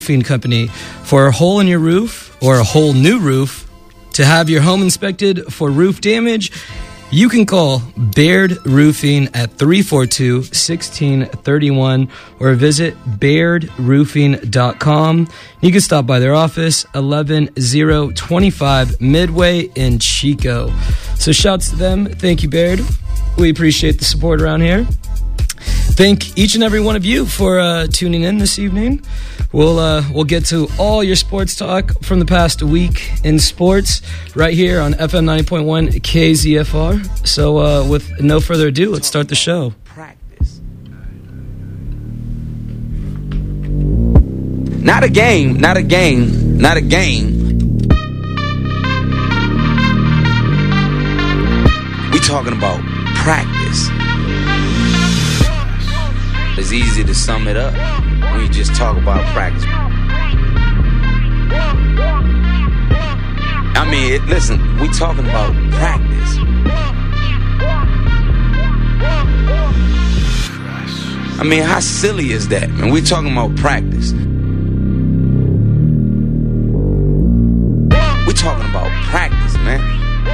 Roofing Company. For a hole in your roof or a whole new roof, to have your home inspected for roof damage, you can call Baird Roofing at 342-1631 or visit bairdroofing.com. You can stop by their office, 11025 Midway in Chico. So shouts to them. Thank you, Baird. We appreciate the support around here. Thank each and every one of you for tuning in this evening. We'll get to all your sports talk from the past week in sports right here on FM 90.1 KZFR. So with no further ado, let's start the show. Practice. Not a game. We talking about practice. It's easy to sum it up when you just talk about practice. I mean, listen, we talking about practice. I mean, how silly is that, man? We talking about practice. We talking about practice, man.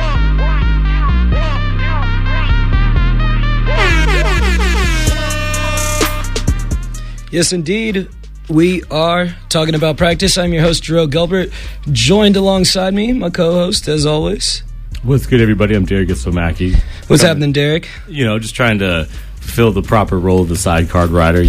Yes, indeed. We are talking about practice. I'm your host, Jerome Gilbert. Joined alongside me, my co-host, as always. What's good, everybody? I'm Derek Gitsomaki. What's happening, Derek? Just trying to fulfill the proper role of the sidecar rider,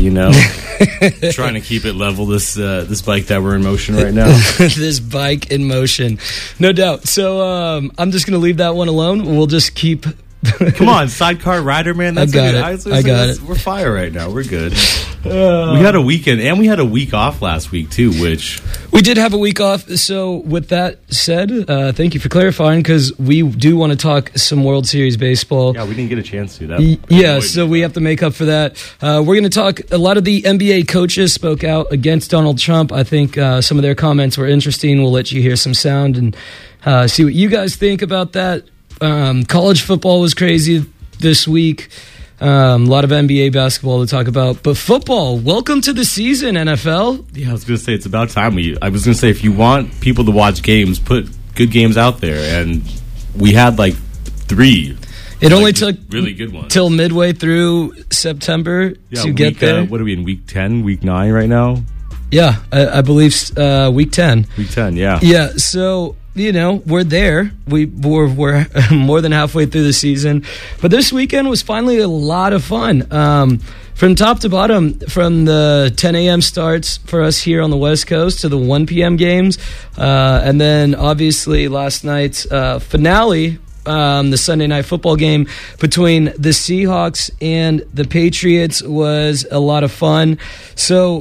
Trying to keep it level, this bike that we're in motion right now. This bike in motion. No doubt. So I'm just going to leave that one alone. We'll just keep... Come on, sidecar rider, man. That's I got it. We're fire right now. We're good. We had a weekend, and we had a week off last week, too, which... We did have a week off, so with that said, thank you for clarifying, because we do want to talk some World Series baseball. Yeah, we didn't get a chance to. So we have to make up for that. We're going to talk, a lot of the NBA coaches spoke out against Donald Trump. I think some of their comments were interesting. We'll let you hear some sound and see what you guys think about that. College football was crazy this week. A lot of NBA basketball to talk about. But football, welcome to the season, NFL. Yeah, I was going to say, it's about time. I was going to say, if you want people to watch games, put good games out there. And we had, 3. It only took really good ones till midway through September to get there. What are we in, week 10, week 9 right now? Yeah, I believe week 10. Week 10, yeah. Yeah, so... we're there. We're more than halfway through the season. But this weekend was finally a lot of fun. From top to bottom, from the 10 a.m. starts for us here on the West Coast to the 1 p.m. games. And then, obviously, last night's finale, the Sunday night football game between the Seahawks and the Patriots was a lot of fun. So...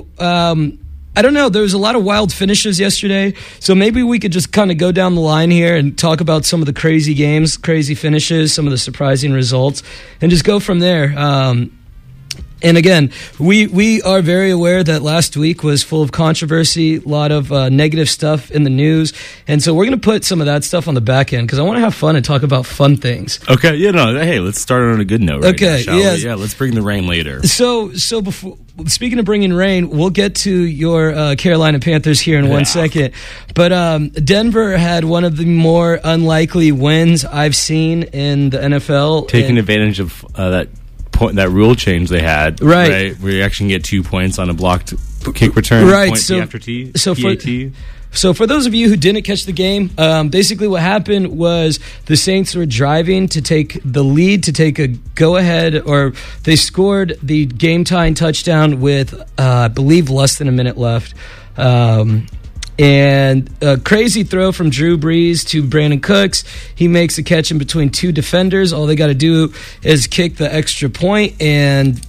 I don't know. There was a lot of wild finishes yesterday, so maybe we could just kind of go down the line here and talk about some of the crazy games, crazy finishes, some of the surprising results, and just go from there. And again, we are very aware that last week was full of controversy, a lot of negative stuff in the news, and so we're going to put some of that stuff on the back end because I want to have fun and talk about fun things. Okay, hey, let's start on a good note right now, shall we? Yeah, let's bring the rain later. So before... Speaking of bringing rain, we'll get to your Carolina Panthers here in 1 second. But Denver had one of the more unlikely wins I've seen in the NFL. Taking advantage of that rule change they had, right? Where you actually get 2 points on a blocked kick return, right? Point after T, So for those of you who didn't catch the game, basically what happened was the Saints were driving to take the lead, to take a go-ahead, or they scored the game-tying touchdown with, I believe, less than a minute left. And a crazy throw from Drew Brees to Brandon Cooks. He makes a catch in between 2 defenders. All they got to do is kick the extra point, and...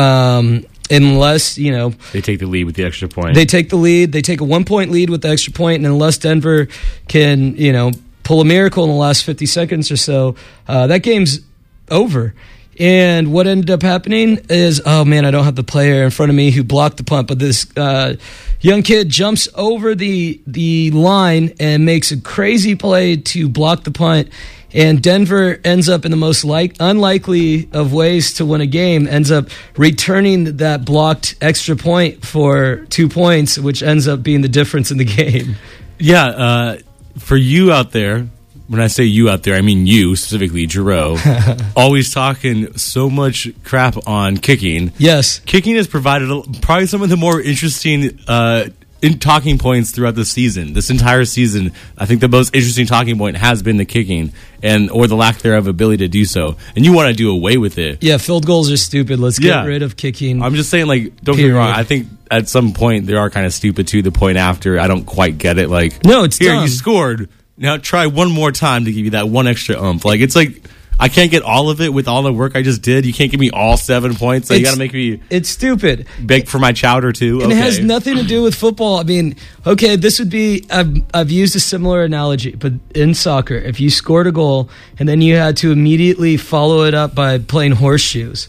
unless, they take the lead with the extra point. They take the lead. They take a 1-point lead with the extra point, and unless Denver can, pull a miracle in the last 50 seconds or so, that game's over. And what ended up happening is, oh man, I don't have the player in front of me who blocked the punt, but this young kid jumps over the line and makes a crazy play to block the punt. And Denver ends up in the most unlikely of ways to win a game, ends up returning that blocked extra point for 2 points, which ends up being the difference in the game. Yeah, for you out there, when I say you out there, I mean you, specifically, Giroux, always talking so much crap on kicking. Yes. Kicking has provided probably some of the more interesting talking points throughout the season. This entire season, I think the most interesting talking point has been the kicking or the lack thereof ability to do so. And you want to do away with it. Yeah, field goals are stupid. Let's get rid of kicking. I'm just saying, don't get me wrong. I think at some point they are kind of stupid too. The point after, I don't quite get it. No, it's here, dumb. You scored. Now try one more time to give you that one extra oomph. It's like I can't get all of it with all the work I just did. You can't give me all 7 points. So you got to make me. It's stupid. Beg for my chowder too. And it has nothing to do with football. I mean, okay, this would be. I've used a similar analogy, but in soccer, if you scored a goal and then you had to immediately follow it up by playing horseshoes,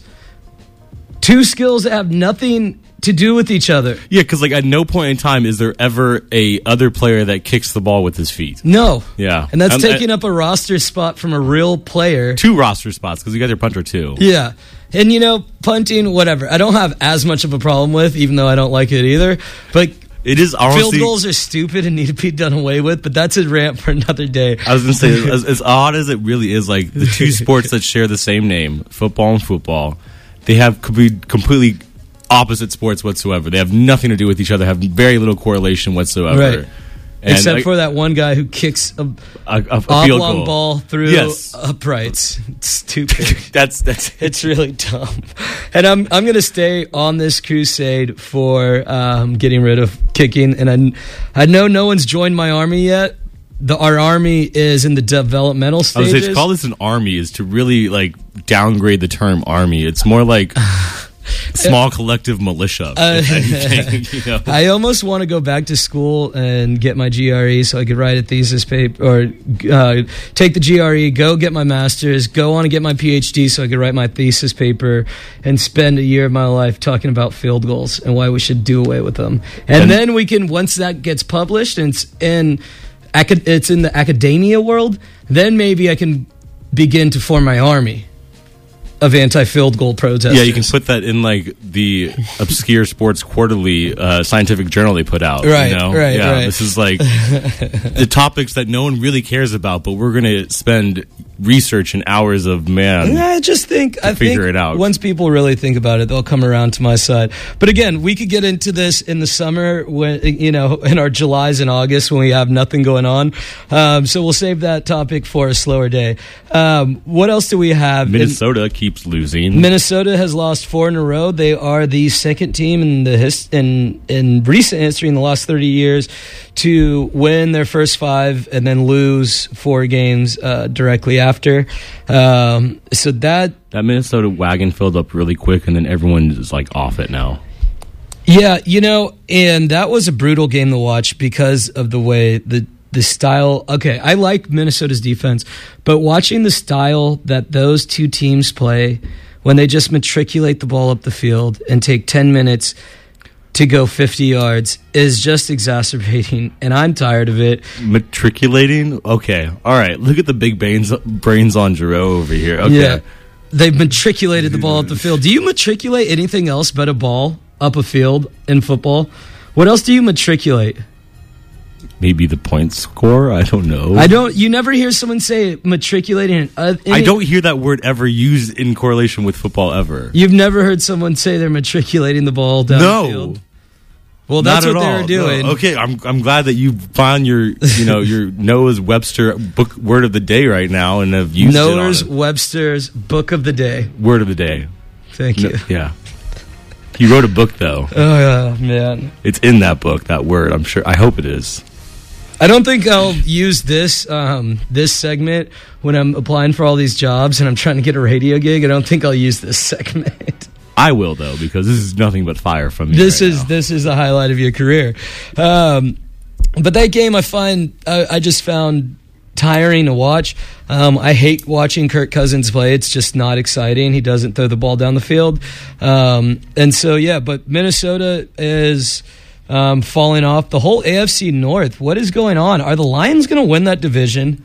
two skills that have nothing to do with each other. Yeah, because at no point in time is there ever a other player that kicks the ball with his feet. No. Yeah. And that's taking up a roster spot from a real player. 2 roster spots, because you got your punter too. Yeah. And, punting, whatever. I don't have as much of a problem with, even though I don't like it either. But it is honestly, field goals are stupid and need to be done away with, but that's a rant for another day. I was going to say, as odd as it really is, the two sports that share the same name, football and football, they have completely opposite sports whatsoever. They have nothing to do with each other, have very little correlation whatsoever. Right. And except for that one guy who kicks a oblong ball through uprights. It's stupid. that's it's really dumb. And I'm going to stay on this crusade for getting rid of kicking. And I know no one's joined my army yet. Our army is in the developmental stages. I was saying, to call this an army is to really downgrade the term army. It's more like small collective militia. If anything, I almost want to go back to school and get my GRE so I could write a thesis paper, or take the GRE, go get my master's, go on and get my PhD so I could write my thesis paper and spend a year of my life talking about field goals and why we should do away with them. And then we can, once that gets published and it's in the academia world, then maybe I can begin to form my army of anti-field goal protesters. Yeah, you can put that in the obscure sports quarterly scientific journal they put out. Right, right. Right. This is the topics that no one really cares about, but we're going to spend research and hours of I think figure it out. Once people really think about it, they'll come around to my side. But again, we could get into this in the summer when in our Julys and August when we have nothing going on. So we'll save that topic for a slower day. What else do we have? Minnesota keeps losing. Minnesota has lost 4 in a row. They are the second team in in recent history in the last 30 years to win their first 5 and then lose 4 games directly after. So that Minnesota wagon filled up really quick, and then everyone is off it now. Yeah, and that was a brutal game to watch because of the way the style. Okay, I like Minnesota's defense, but watching the style that those two teams play when they just matriculate the ball up the field and take 10 minutes to go 50 yards is just exacerbating, and I'm tired of it. Matriculating? Okay. All right. Look at the big brains on Giroux over here. Okay. Yeah. They've matriculated the ball up the field. Do you matriculate anything else but a ball up a field in football? What else do you matriculate? Maybe the point score? I don't know. You never hear someone say matriculating. I don't hear that word ever used in correlation with football ever. You've never heard somewn say they're matriculating the ball down the field? Well, that's what they were doing. No. Okay, I'm glad that you found your your Noah's Webster book word of the day right now and have used Noah's Webster's book of the day. Word of the day. Thank you. Yeah. He wrote a book though. Oh man. It's in that book, that word. I'm sure. I hope it is. I don't think I'll use this segment when I'm applying for all these jobs and I'm trying to get a radio gig. I don't think I'll use this segment. I will though, because this is nothing but fire from me. This is the highlight of your career. But that game, I just found tiring to watch. I hate watching Kirk Cousins play. It's just not exciting. He doesn't throw the ball down the field. And so, yeah, but Minnesota is falling off. The whole AFC North, what is going on? Are the Lions going to win that division?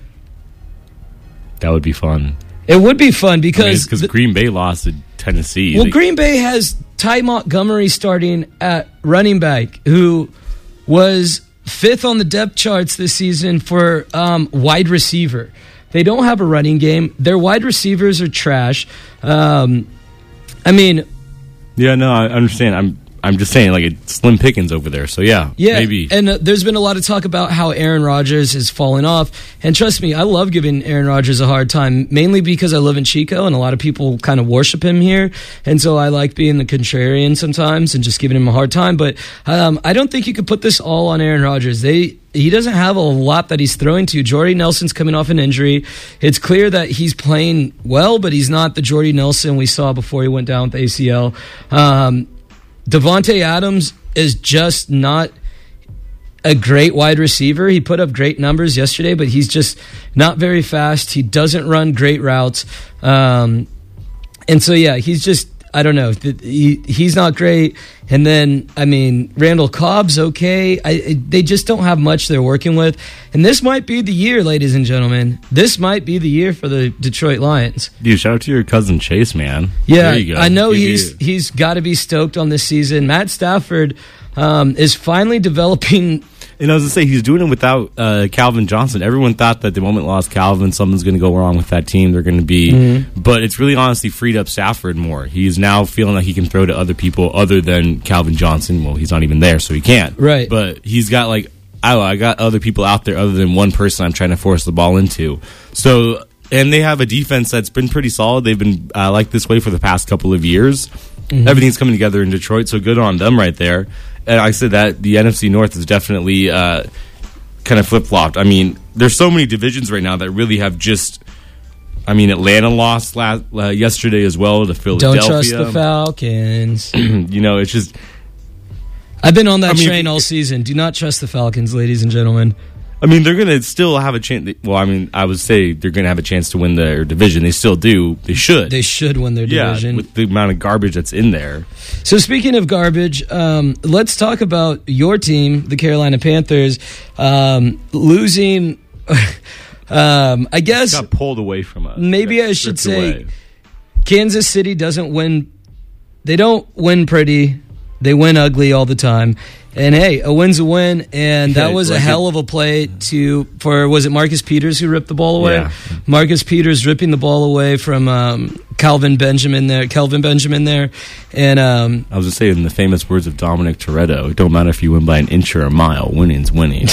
That would be fun. It would be fun because Green Bay lost to Tennessee. Well, Green Bay has Ty Montgomery starting at running back, who was 5th on the depth charts this season for wide receiver. They don't have a running game. Their wide receivers are trash. I mean... Yeah, no, I understand. I'm just saying, like, it's slim pickings over there. So, yeah, maybe. And there's been a lot of talk about how Aaron Rodgers is falling off. And trust me, I love giving Aaron Rodgers a hard time, mainly because I live in Chico, and a lot of people kind of worship him here. And so I like being the contrarian sometimes and just giving him a hard time. But I don't think you could put this all on Aaron Rodgers. He doesn't have a lot that he's throwing to. Jordy Nelson's coming off an injury. It's clear that he's playing well, but he's not the Jordy Nelson we saw before he went down with ACL. Devontae Adams is just not a great wide receiver. He put up great numbers yesterday, but he's just not very fast. He doesn't run great routes. And so, yeah, he's just, I don't know. He's not great. And then, I mean, Randall Cobb's okay. They just don't have much they're working with. And this might be the year, ladies and gentlemen. This might be the year for the Detroit Lions. Dude, shout out to your cousin Chase, man. Yeah, there you go. I know he's got to be stoked on this season. Matt Stafford is finally developing... And I was going to say, he's doing it without Calvin Johnson. Everyone thought that the moment lost Calvin, something's going to go wrong with that team. They're going to be... Mm-hmm. But it's really honestly freed up Stafford more. He's now feeling like he can throw to other people other than Calvin Johnson. Well, he's not even there, so he can't. Right. But he's got like, I got other people out there other than one person I'm trying to force the ball into. So, and they have a defense that's been pretty solid. They've been like this way for the past couple of years. Mm-hmm. Everything's coming together in Detroit, so good on them right there. And I said that the NFC North is definitely kind of flip-flopped. I mean, there's so many divisions right now that really have just... I mean, Atlanta lost yesterday as well to Philadelphia. Don't trust the Falcons. You know, it's just... I've been on that train all season. Do not trust the Falcons, ladies and gentlemen. I mean, they're going to still have a chance. Well, I mean, I would say they're going to have a chance to win their division. They still do. They should. They should win their division. Yeah, with the amount of garbage that's in there. So speaking of garbage, let's talk about your team, the Carolina Panthers, losing... I guess... Got pulled away from us. Maybe I should say Kansas City doesn't win... They don't win pretty. They win ugly all the time. And hey, a win's a win, and that was a hell of a play for was it Marcus Peters who ripped the ball away? Yeah. Marcus Peters ripping the ball away from Kelvin Benjamin there. And I was going to say, in the famous words of Dominic Toretto, it don't matter if you win by an inch or a mile, winning's winning.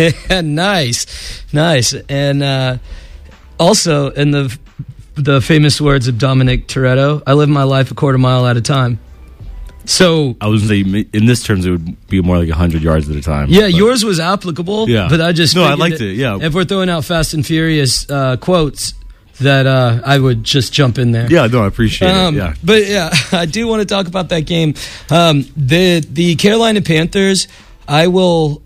Nice. And also, in the famous words of Dominic Toretto, I live my life a quarter mile at a time. So I was going to say, in this terms, it would be more like 100 yards at a time. Yeah, yours was applicable. Yeah, but I just I liked it. Yeah, if we're throwing out Fast and Furious quotes, that I would just jump in there. Yeah, no, I appreciate it. Yeah, but yeah, I do want to talk about that game. The Carolina Panthers, I will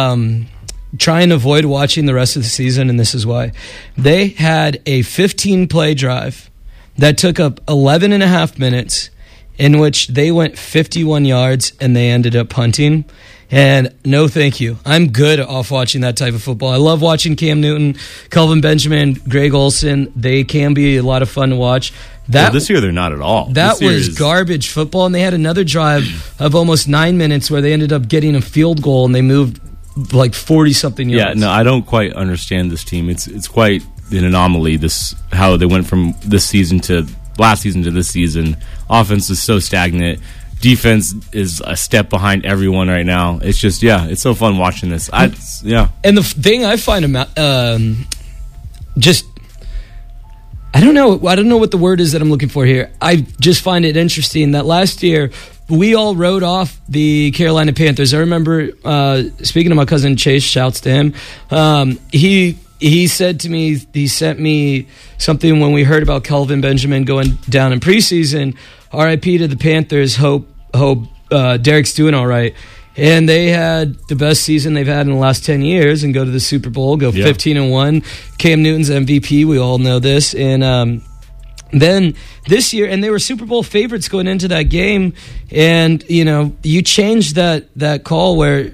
try and avoid watching the rest of the season, and this is why. They had a 15-play drive that took up 11 and a half minutes, in which they went 51 yards and they ended up punting. And no thank you. I'm good off watching that type of football. I love watching Cam Newton, Kelvin Benjamin, Greg Olsen. They can be a lot of fun to watch. This year they're not at all. That was garbage football. And they had another drive of almost 9 minutes where they ended up getting a field goal and they moved like 40-something yards. Yeah, no, I don't quite understand this team. It's quite an anomaly, how they went from this season to last season to this season. Offense is so stagnant. Defense is a step behind everyone right now. It's just, it's so fun watching this. And the thing I find I don't know what the word is that I'm looking for here. I just find it interesting that last year we all wrote off the Carolina Panthers. I remember speaking to my cousin Chase, shouts to him. He said to me, he sent me something when we heard about Kelvin Benjamin going down in preseason. R.I.P. to the Panthers. Hope Derek's doing all right. and they had the best season they've had in the last 10 years and go to the Super Bowl, go 15-1. Cam Newton's MVP, we all know this. And then this year, and they were Super Bowl favorites going into that game, and you changed that call where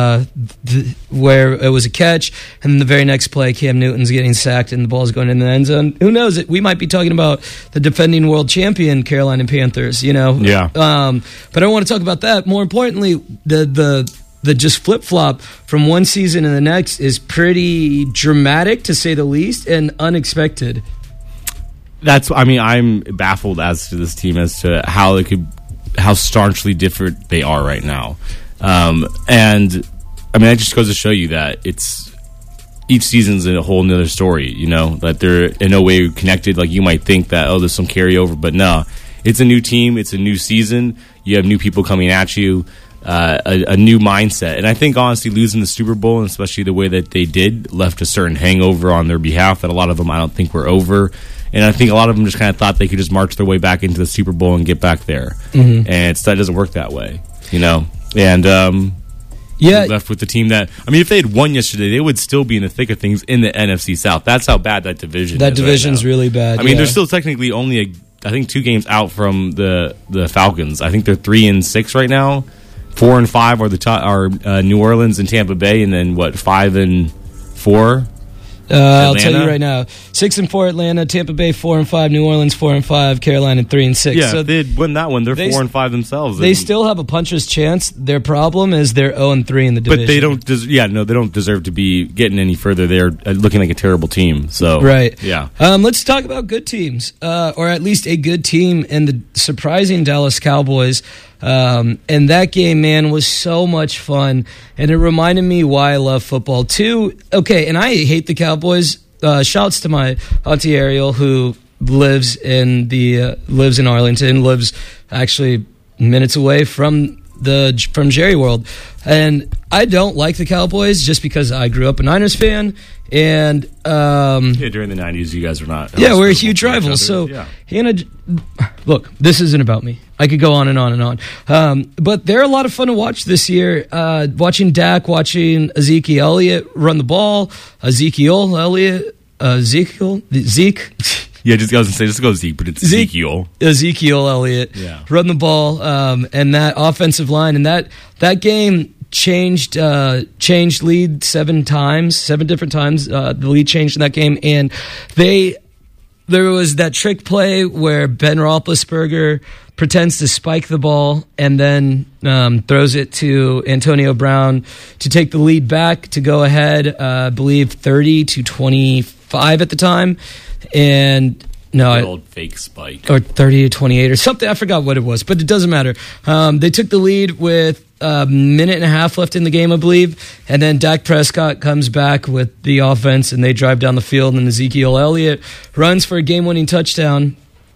it was a catch, and the very next play, Cam Newton's getting sacked and the ball's going in the end zone. Who knows? We might be talking about the defending world champion Carolina Panthers. Yeah. But I don't want to talk about that. More importantly, the just flip-flop from one season to the next is pretty dramatic, to say the least, and unexpected. I'm baffled as to this team as to how staunchly different they are right now. And that just goes to show you that each season's a whole nother story, that they're in no way connected. Like you might think that, there's some carryover, but no, it's a new team. It's a new season. You have new people coming at you, a new mindset. And I think honestly losing the Super Bowl, and especially the way that they did, left a certain hangover on their behalf that a lot of them I don't think were over. And I think a lot of them just kind of thought they could just march their way back into the Super Bowl and get back there. Mm-hmm. And that doesn't work that way, And left with the team that, if they had won yesterday, they would still be in the thick of things in the NFC South. That's how bad that division is. That division's really bad. They're still technically only, I think, 2 games out from the Falcons. I think they're 3-6 right now. 4-5 are the top, are New Orleans and Tampa Bay, and then 5-4. I'll tell you right now: 6-4 Atlanta, Tampa Bay 4-5, New Orleans 4-5, Carolina 3-6. Yeah, so if they'd win that one, they're 4-5 themselves. They still have a puncher's chance. Their problem is they're 0-3 in the division. But they don't. They don't deserve to be getting any further. They're looking like a terrible team. So right, yeah. Let's talk about good teams, or at least a good team, and the surprising Dallas Cowboys. And that game, man, was so much fun, and it reminded me why I love football too. Okay, and I hate the Cowboys. Shouts to my auntie Ariel, who lives in Arlington, lives actually minutes away from Jerry World, and I don't like the Cowboys just because I grew up a Niners fan, and during the 90s, you guys were not. Yeah, we're a huge rival. So, Hannah, look, this isn't about me. I could go on and on and on. But they're a lot of fun to watch this year. Watching Dak, watching Ezekiel Elliott run the ball. Zeke. Yeah, I was going to say, just go Zeke, but it's Ezekiel. Ezekiel Elliott run the ball, and that offensive line. And that game changed lead 7 different times. The lead changed in that game. And there was that trick play where Ben Roethlisberger pretends to spike the ball and then throws it to Antonio Brown to take the lead back to go ahead, I believe 30-25 at the time. And old fake spike. Or 30-28 or something. I forgot what it was, but it doesn't matter. They took the lead with a minute and a half left in the game, I believe. And then Dak Prescott comes back with the offense, and they drive down the field, and Ezekiel Elliott runs for a game-winning touchdown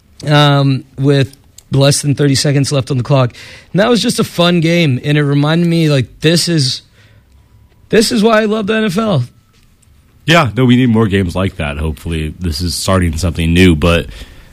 with less than 30 seconds left on the clock. And that was just a fun game, and it reminded me, this is why I love the NFL. Yeah, no, we need more games like that. Hopefully, this is starting something new. But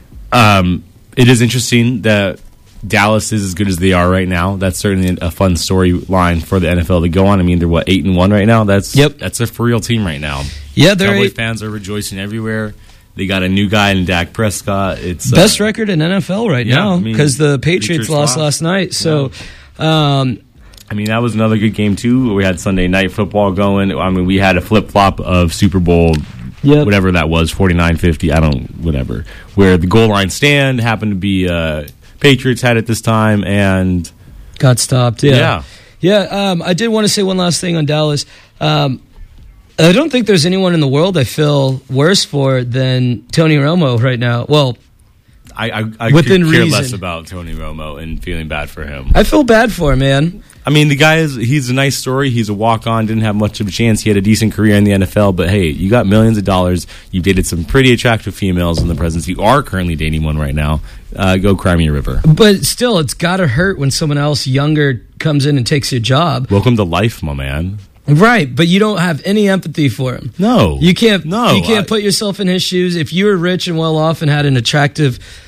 it is interesting that Dallas is as good as they are right now. That's certainly a fun storyline for the NFL to go on. They're 8-1 right now. That's a for real team right now. Yeah, Cowboys fans are rejoicing everywhere. They got a new guy in Dak Prescott. It's best record in NFL right now because the Patriots lost last night. So. That was another good game, too. We had Sunday Night Football going. We had a flip-flop of Super Bowl, whatever that was, 49-50, whatever, where the goal line stand happened to be Patriots had it this time and got stopped. Yeah. I did want to say one last thing on Dallas. I don't think there's anyone in the world I feel worse for than Tony Romo right now. Well, I could care less about Tony Romo and feeling bad for him. I feel bad for him, man. The guy he's a nice story. He's a walk-on, didn't have much of a chance. He had a decent career in the NFL, but hey, you got millions of dollars. You've dated some pretty attractive females in the presence. You are currently dating one right now. Go cry me a river. But still, it's got to hurt when someone else younger comes in and takes your job. Welcome to life, my man. Right, but you don't have any empathy for him. No. You can't put yourself in his shoes. If you were rich and well off and had an attractive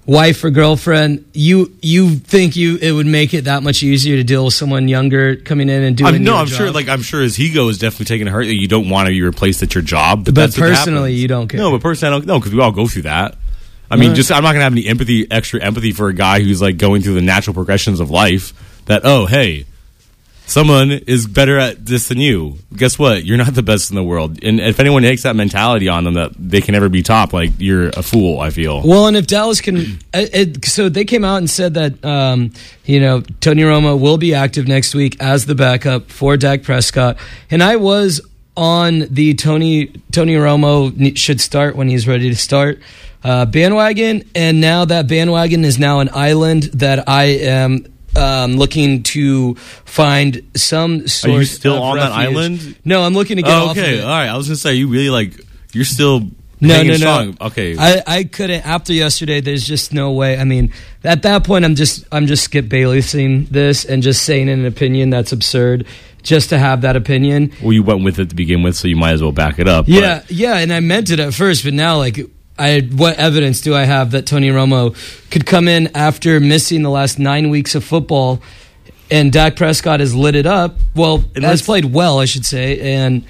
wife or girlfriend, you think it would make it that much easier to deal with someone younger coming in and doing your job? I'm sure his ego is definitely taking a hurt that you don't want to be replaced at your job. But But personally, you don't care. No, but personally, I don't know, because we all go through that. I mean, I'm not going to have any extra empathy for a guy who's like going through the natural progressions of life. That, oh, hey, someone is better at this than you. Guess what? You're not the best in the world. And if anyone takes that mentality on them that they can never be top, like, you're a fool, I feel. Well, and if Dallas can... so they came out and said that, Tony Romo will be active next week as the backup for Dak Prescott. And I was on the Tony Romo should start when he's ready to start bandwagon. And now that bandwagon is now an island that I am... looking to find some sort of Are you still on refuge. that island? No, I'm looking to get off of okay, it. all right. I was going to say, you really, you're still No. strong. Okay. I couldn't. After yesterday, there's just no way. I mean, at that point, I'm just Skip Baylessing this and just saying an opinion that's absurd just to have that opinion. Well, you went with it to begin with, so you might as well back it up. Yeah, and I meant it at first, but now, what evidence do I have that Tony Romo could come in after missing the last 9 weeks of football and Dak Prescott has lit it up? Well, has played well, I should say, and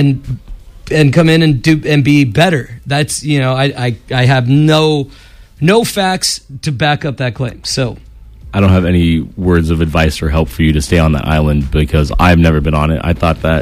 come in and be better. That's, I have no facts to back up that claim. So I don't have any words of advice or help for you to stay on that island because I've never been on it. I thought that,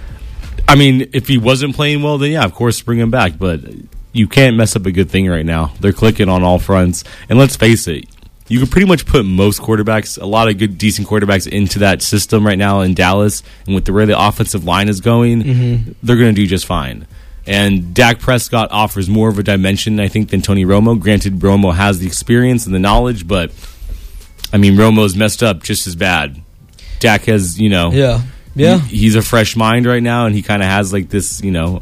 if he wasn't playing well, then yeah, of course, bring him back, but you can't mess up a good thing right now. They're clicking on all fronts. And let's face it, you can pretty much put most quarterbacks, a lot of good, decent quarterbacks into that system right now in Dallas. And with the way the offensive line is going, they're going to do just fine. And Dak Prescott offers more of a dimension, I think, than Tony Romo. Granted, Romo has the experience and the knowledge, but, Romo's messed up just as bad. Dak has, Yeah. He's a fresh mind right now, and he kind of has, this,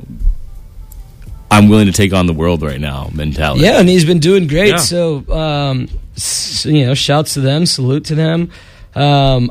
I'm willing to take on the world right now mentality. Yeah, and he's been doing great. Yeah. So, shouts to them, salute to them. I'm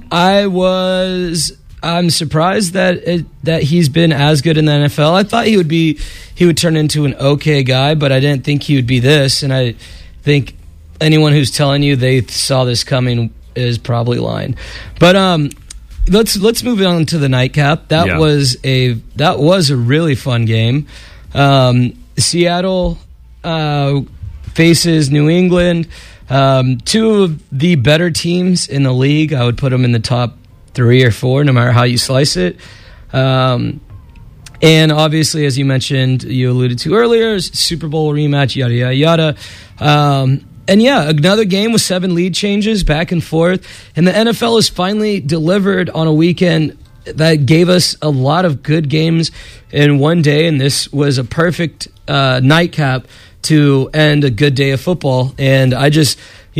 surprised that he's been as good in the NFL. I thought he would turn into an okay guy, but I didn't think he would be this. And I think anyone who's telling you they saw this coming is probably lying. But let's move on to the nightcap. That was a really fun game. Seattle faces New England, two of the better teams in the league. I would put them in the top 3 or 4, no matter how you slice it. And obviously, as you mentioned, you alluded to earlier, Super Bowl rematch, yada, yada, yada. And yeah, another game with 7 lead changes back and forth. And the NFL has finally delivered on a weekend that gave us a lot of good games in one day, and this was a perfect nightcap to end a good day of football. And I just,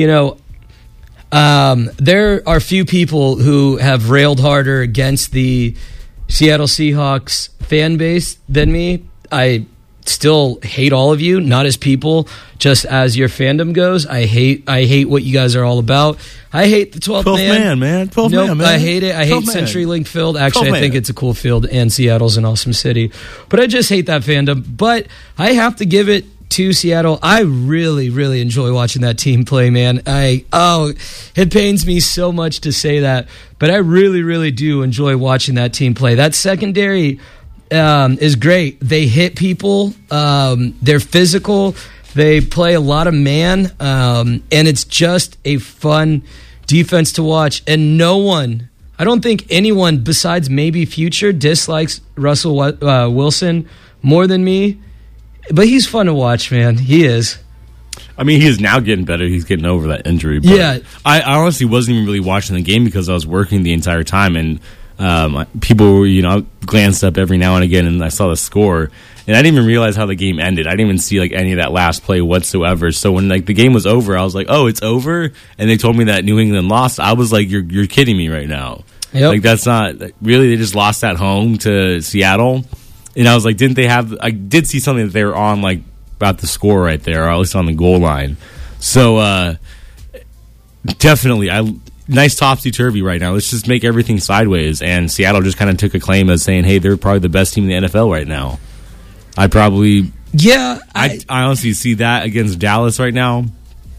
there are few people who have railed harder against the Seattle Seahawks fan base than me. I still hate all of you, not as people, just as your fandom goes. I hate what you guys are all about. I hate the 12th man. 12th man, man. I hate it. I hate CenturyLink Field. Actually, I think it's a cool field, and Seattle's an awesome city. But I just hate that fandom. But I have to give it to Seattle. I really, really enjoy watching that team play, man. It pains me so much to say that, but I really, really do enjoy watching that team play. That secondary is great. They hit people. They're physical. They play a lot of man, and it's just a fun defense to watch. And I don't think anyone besides maybe Future dislikes Russell Wilson more than me. But he's fun to watch, man. He is. He is now getting better. He's getting over that injury. But yeah. I honestly wasn't even really watching the game because I was working the entire time, and people were, glanced up every now and again, and I saw the score, and I didn't even realize how the game ended. I didn't even see any of that last play whatsoever. So when the game was over, I was like, "Oh, it's over," and they told me that New England lost. I was like, "You're kidding me right now." Yep. That's not really. They just lost at home to Seattle, and I was like, "Didn't they have?" I did see something that they were on about the score right there, or at least on the goal line. So definitely, nice topsy-turvy right now. Let's just make everything sideways. And Seattle just kind of took a claim as saying, hey, they're probably the best team in the NFL right now. I honestly see that against Dallas right now.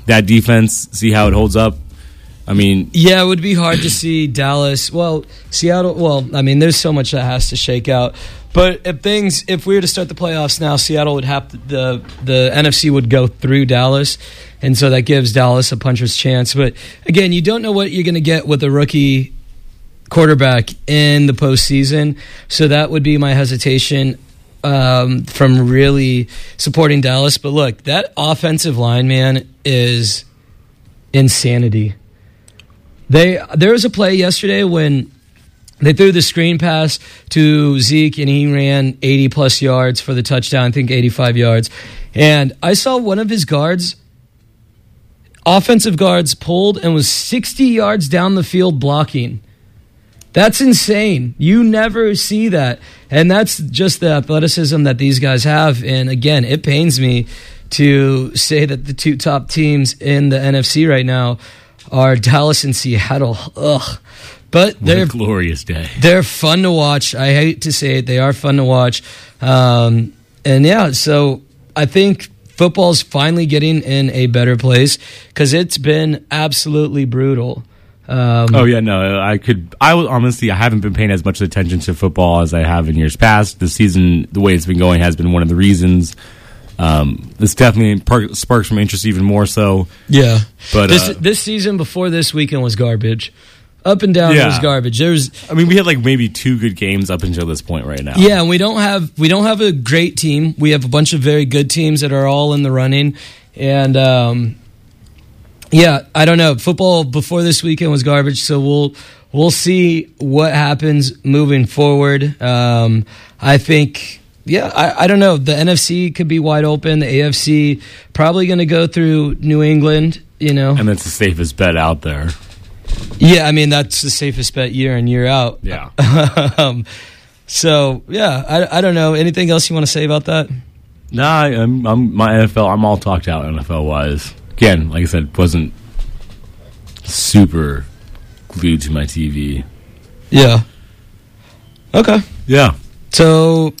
that defense, see how it holds up. I mean, yeah, it would be hard to see Dallas. Well, Seattle. Well, I mean, there's so much that has to shake out. But if we were to start the playoffs now, Seattle would have the NFC would go through Dallas, and so that gives Dallas a puncher's chance. But again, you don't know what you're going to get with a rookie quarterback in the postseason, so that would be my hesitation from really supporting Dallas. But look, that offensive line, man, is insanity. There was a play yesterday when they threw the screen pass to Zeke, and he ran 80-plus yards for the touchdown, I think 85 yards. And I saw one of his guards, offensive guards, pulled and was 60 yards down the field blocking. That's insane. You never see that. And that's just the athleticism that these guys have. And again, it pains me to say that the two top teams in the NFC right now are Dallas and Seattle. Ugh. But they're a glorious day. They're fun to watch. I hate to say it. They are fun to watch. And yeah, so I think football's finally getting in a better place because it's been absolutely brutal. I haven't been paying as much attention to football as I have in years past. The season, the way it's been going, has been one of the reasons. This definitely sparks some interest even more so. Yeah. But this season before this weekend was garbage. Up and down, it was garbage. We had like maybe 2 good games up until this point right now. Yeah, and we don't have a great team. We have a bunch of very good teams that are all in the running, and I don't know. Football before this weekend was garbage, so we'll see what happens moving forward. I think, I don't know. The NFC could be wide open. The AFC probably going to go through New England. And that's the safest bet out there. Yeah, I mean, that's the safest bet year in, year out. Yeah. So, yeah, I don't know. Anything else you want to say about that? Nah, I'm my NFL. I'm all talked out NFL-wise. Again, like I said, wasn't super glued to my TV. Yeah. Okay. Yeah. So,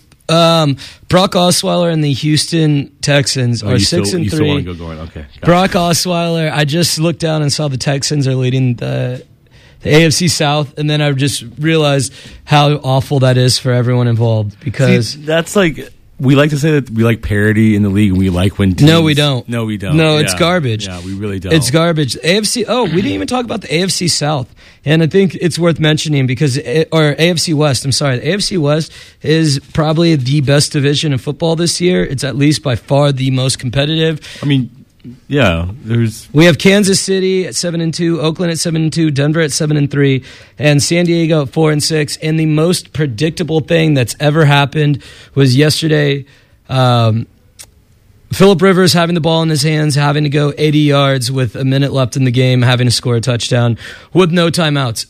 Brock Osweiler and the Houston Texans are 6-3. You still want to go going? Okay. Brock Osweiler, I just looked down and saw the Texans are leading the AFC South, and then I just realized how awful that is for everyone involved. Because that's like, we like to say that we like parity in the league, and we like when teams... No, we don't. No, we don't. No, it's garbage. Yeah, we really don't. It's garbage. AFC... Oh, we didn't even talk about the AFC South. And I think it's worth mentioning because... Or AFC West, I'm sorry. The AFC West is probably the best division in football this year. It's at least by far the most competitive. I mean... Yeah, we have Kansas City at 7-2, Oakland at 7-2, Denver at 7-3, and San Diego at 4-6. And the most predictable thing that's ever happened was yesterday. Phillip Rivers having the ball in his hands, having to go 80 yards with a minute left in the game, having to score a touchdown with no timeouts.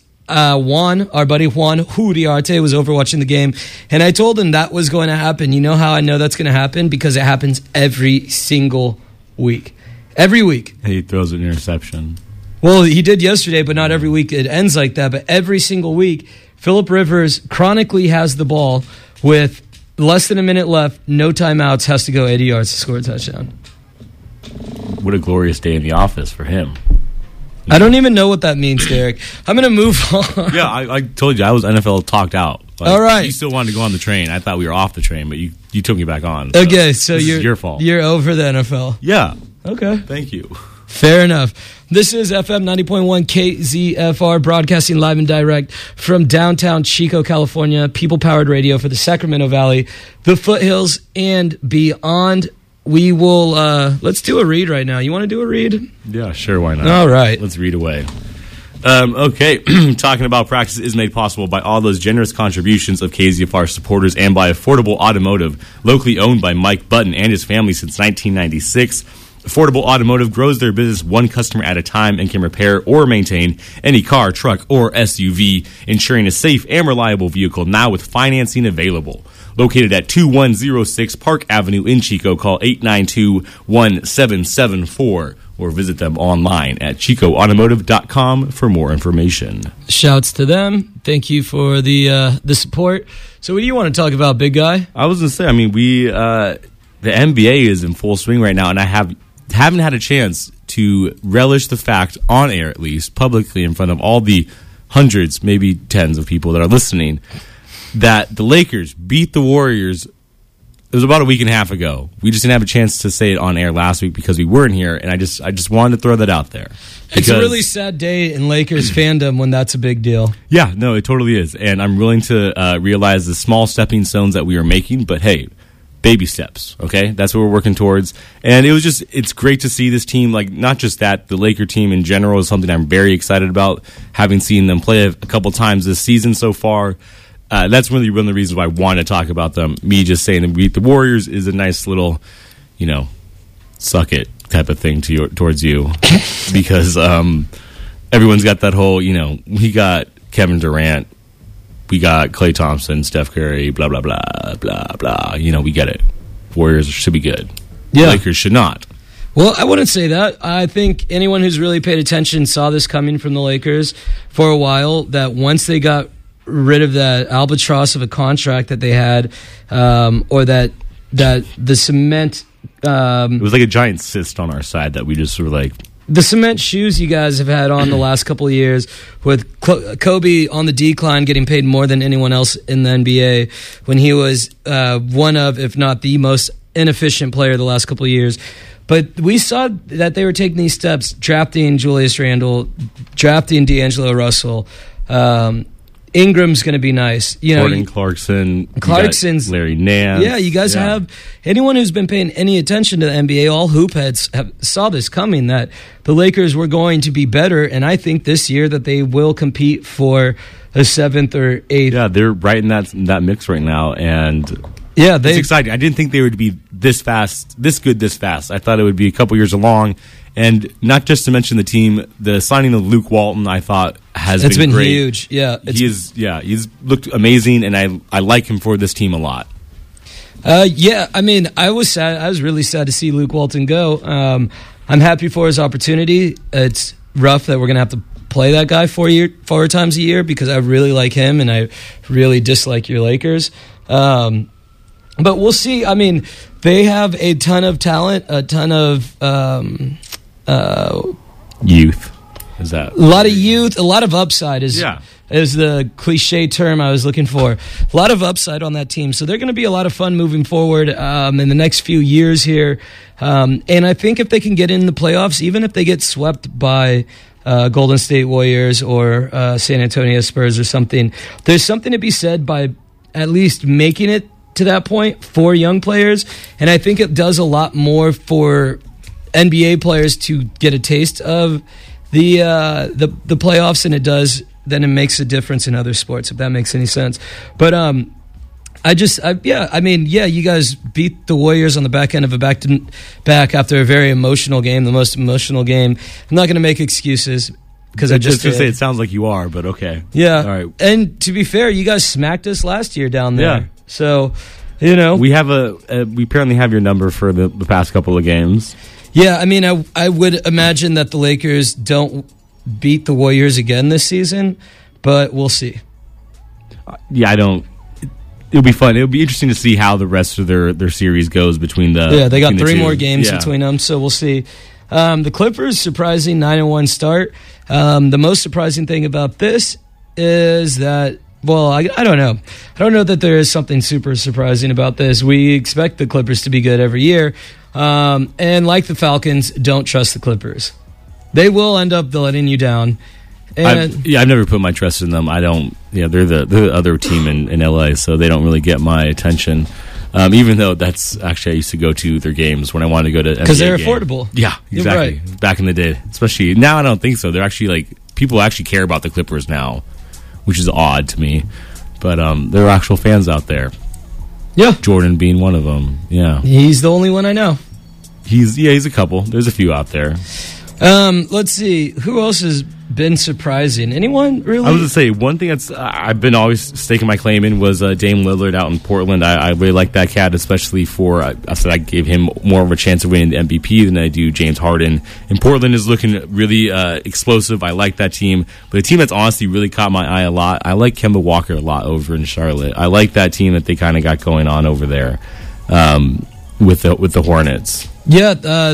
Our buddy Juan Uriarte was over watching the game, and I told him that was going to happen. You know how I know that's going to happen? Because it happens every single week. Every week. He throws an interception. Well, he did yesterday, but not every week it ends like that. But every single week, Phillip Rivers chronically has the ball with less than a minute left, no timeouts, has to go 80 yards to score a touchdown. What a glorious day in the office for him. I don't even know what that means, Derek. I'm going to move on. Yeah, I told you, I was NFL talked out. All right. You still wanted to go on the train. I thought we were off the train, but you took me back on. So okay, so this is your fault. You're over the NFL. Yeah. Okay. Thank you. Fair enough. This is FM 90.1 KZFR, broadcasting live and direct from downtown Chico, California, people-powered radio for the Sacramento Valley, the foothills, and beyond. We will, let's do a read right now. You want to do a read? Yeah, sure, why not? All right. Let's read away. Okay, talking about practice is made possible by all those generous contributions of KZFR supporters and by Affordable Automotive, locally owned by Mike Button and his family since 1996. Affordable Automotive grows their business one customer at a time and can repair or maintain any car, truck, or SUV, ensuring a safe and reliable vehicle now with financing available. Located at 2106 Park Avenue in Chico, call 892-1774 or visit them online at chicoautomotive.com for more information. Shouts to them. Thank you for the support. So what do you want to talk about, big guy? I was going to say, I mean, the NBA is in full swing right now, and I haven't had a chance to relish the fact, on air at least, publicly in front of all the hundreds, maybe tens of people that are listening, that the Lakers beat the Warriors. It was about a week and a half ago. We just didn't have a chance to say it on air last week because we weren't here, and I just wanted to throw that out there. It's a really sad day in Lakers fandom when that's a big deal. Yeah, no, it totally is. And I'm willing to realize the small stepping stones that we are making, but hey, baby steps, okay? That's what we're working towards. And it's great to see this team, like, not just that, the Laker team in general is something I'm very excited about, having seen them play a couple times this season so far. That's really one of the reasons why I want to talk about them. Me just saying that we beat the Warriors is a nice little, suck it type of thing towards you. Because everyone's got that whole, we got Kevin Durant, we got Klay Thompson, Steph Curry, blah, blah, blah, blah, blah. We get it. Warriors should be good. Yeah. Lakers should not. Well, I wouldn't say that. I think anyone who's really paid attention saw this coming from the Lakers for a while, that once they got rid of that albatross of a contract that they had, or that the cement... it was like a giant cyst on our side that we just sort of like... The cement shoes you guys have had on the last couple of years, with Kobe on the decline, getting paid more than anyone else in the NBA, when he was one of, if not the most inefficient player the last couple of years. But we saw that they were taking these steps, drafting Julius Randle, drafting D'Angelo Russell. Ingram's going to be nice. Jordan Clarkson's Larry Nance. Yeah, you guys have anyone who's been paying any attention to the NBA. All hoop heads saw this coming, that the Lakers were going to be better, and I think this year that they will compete for a 7th or 8th. Yeah, they're right in that mix right now, and it's exciting. I didn't think they would be this good this fast. I thought it would be a couple years along. And not just to mention the team, the signing of Luke Walton, I thought has been great. Huge. Yeah, he's looked amazing, and I like him for this team a lot. I was sad. I was really sad to see Luke Walton go. I'm happy for his opportunity. It's rough that we're gonna have to play that guy 4 times a year, because I really like him and I really dislike your Lakers. But we'll see. I mean, they have a ton of talent, a ton of youth. Is that a lot of youth, a lot of upside is the cliche term I was looking for. A lot of upside on that team. So they're going to be a lot of fun moving forward in the next few years here. And I think if they can get in the playoffs, even if they get swept by Golden State Warriors or San Antonio Spurs or something, there's something to be said by at least making it to that point for young players. And I think it does a lot more for NBA players to get a taste of the playoffs than it makes a difference in other sports, if that makes any sense. But you guys beat the Warriors on the back end of a back-to-back after a very emotional game, the most emotional game. I'm not going to make excuses, because I just say it sounds like you are, but okay. Yeah. All right. And to be fair, you guys smacked us last year down there. Yeah. So, we have we apparently have your number for the past couple of games. Yeah, I mean, I would imagine that the Lakers don't beat the Warriors again this season, but we'll see. I don't. It'll be fun. It'll be interesting to see how the rest of their series goes between the. Yeah, they got 3 more games between them, so we'll see. The Clippers, surprising 9-1 start. The most surprising thing about this is that, well, I don't know. I don't know that there is something super surprising about this. We expect the Clippers to be good every year. And like the Falcons, don't trust the Clippers. They will end up letting you down. And I've never put my trust in them. I don't. Yeah, they're the other team in LA, so they don't really get my attention. Even though that's actually, I used to go to their games when I wanted to go to NBA because they're affordable. Yeah, exactly. Right. Back in the day, especially now, I don't think so. They're actually people actually care about the Clippers now, which is odd to me. But there are actual fans out there. Yeah, Jordan being one of them. Yeah, he's the only one I know. He's a couple. There's a few out there. Let's see. Who else has been surprising? Anyone really? I was going to say, one thing that's I've been always staking my claim in was Dame Lillard out in Portland. I really like that cat, especially for, I said I gave him more of a chance of winning the MVP than I do James Harden. And Portland is looking really explosive. I like that team. But a team that's honestly really caught my eye a lot, I like Kemba Walker a lot over in Charlotte. I like that team that they kind of got going on over there with the Hornets. Yeah,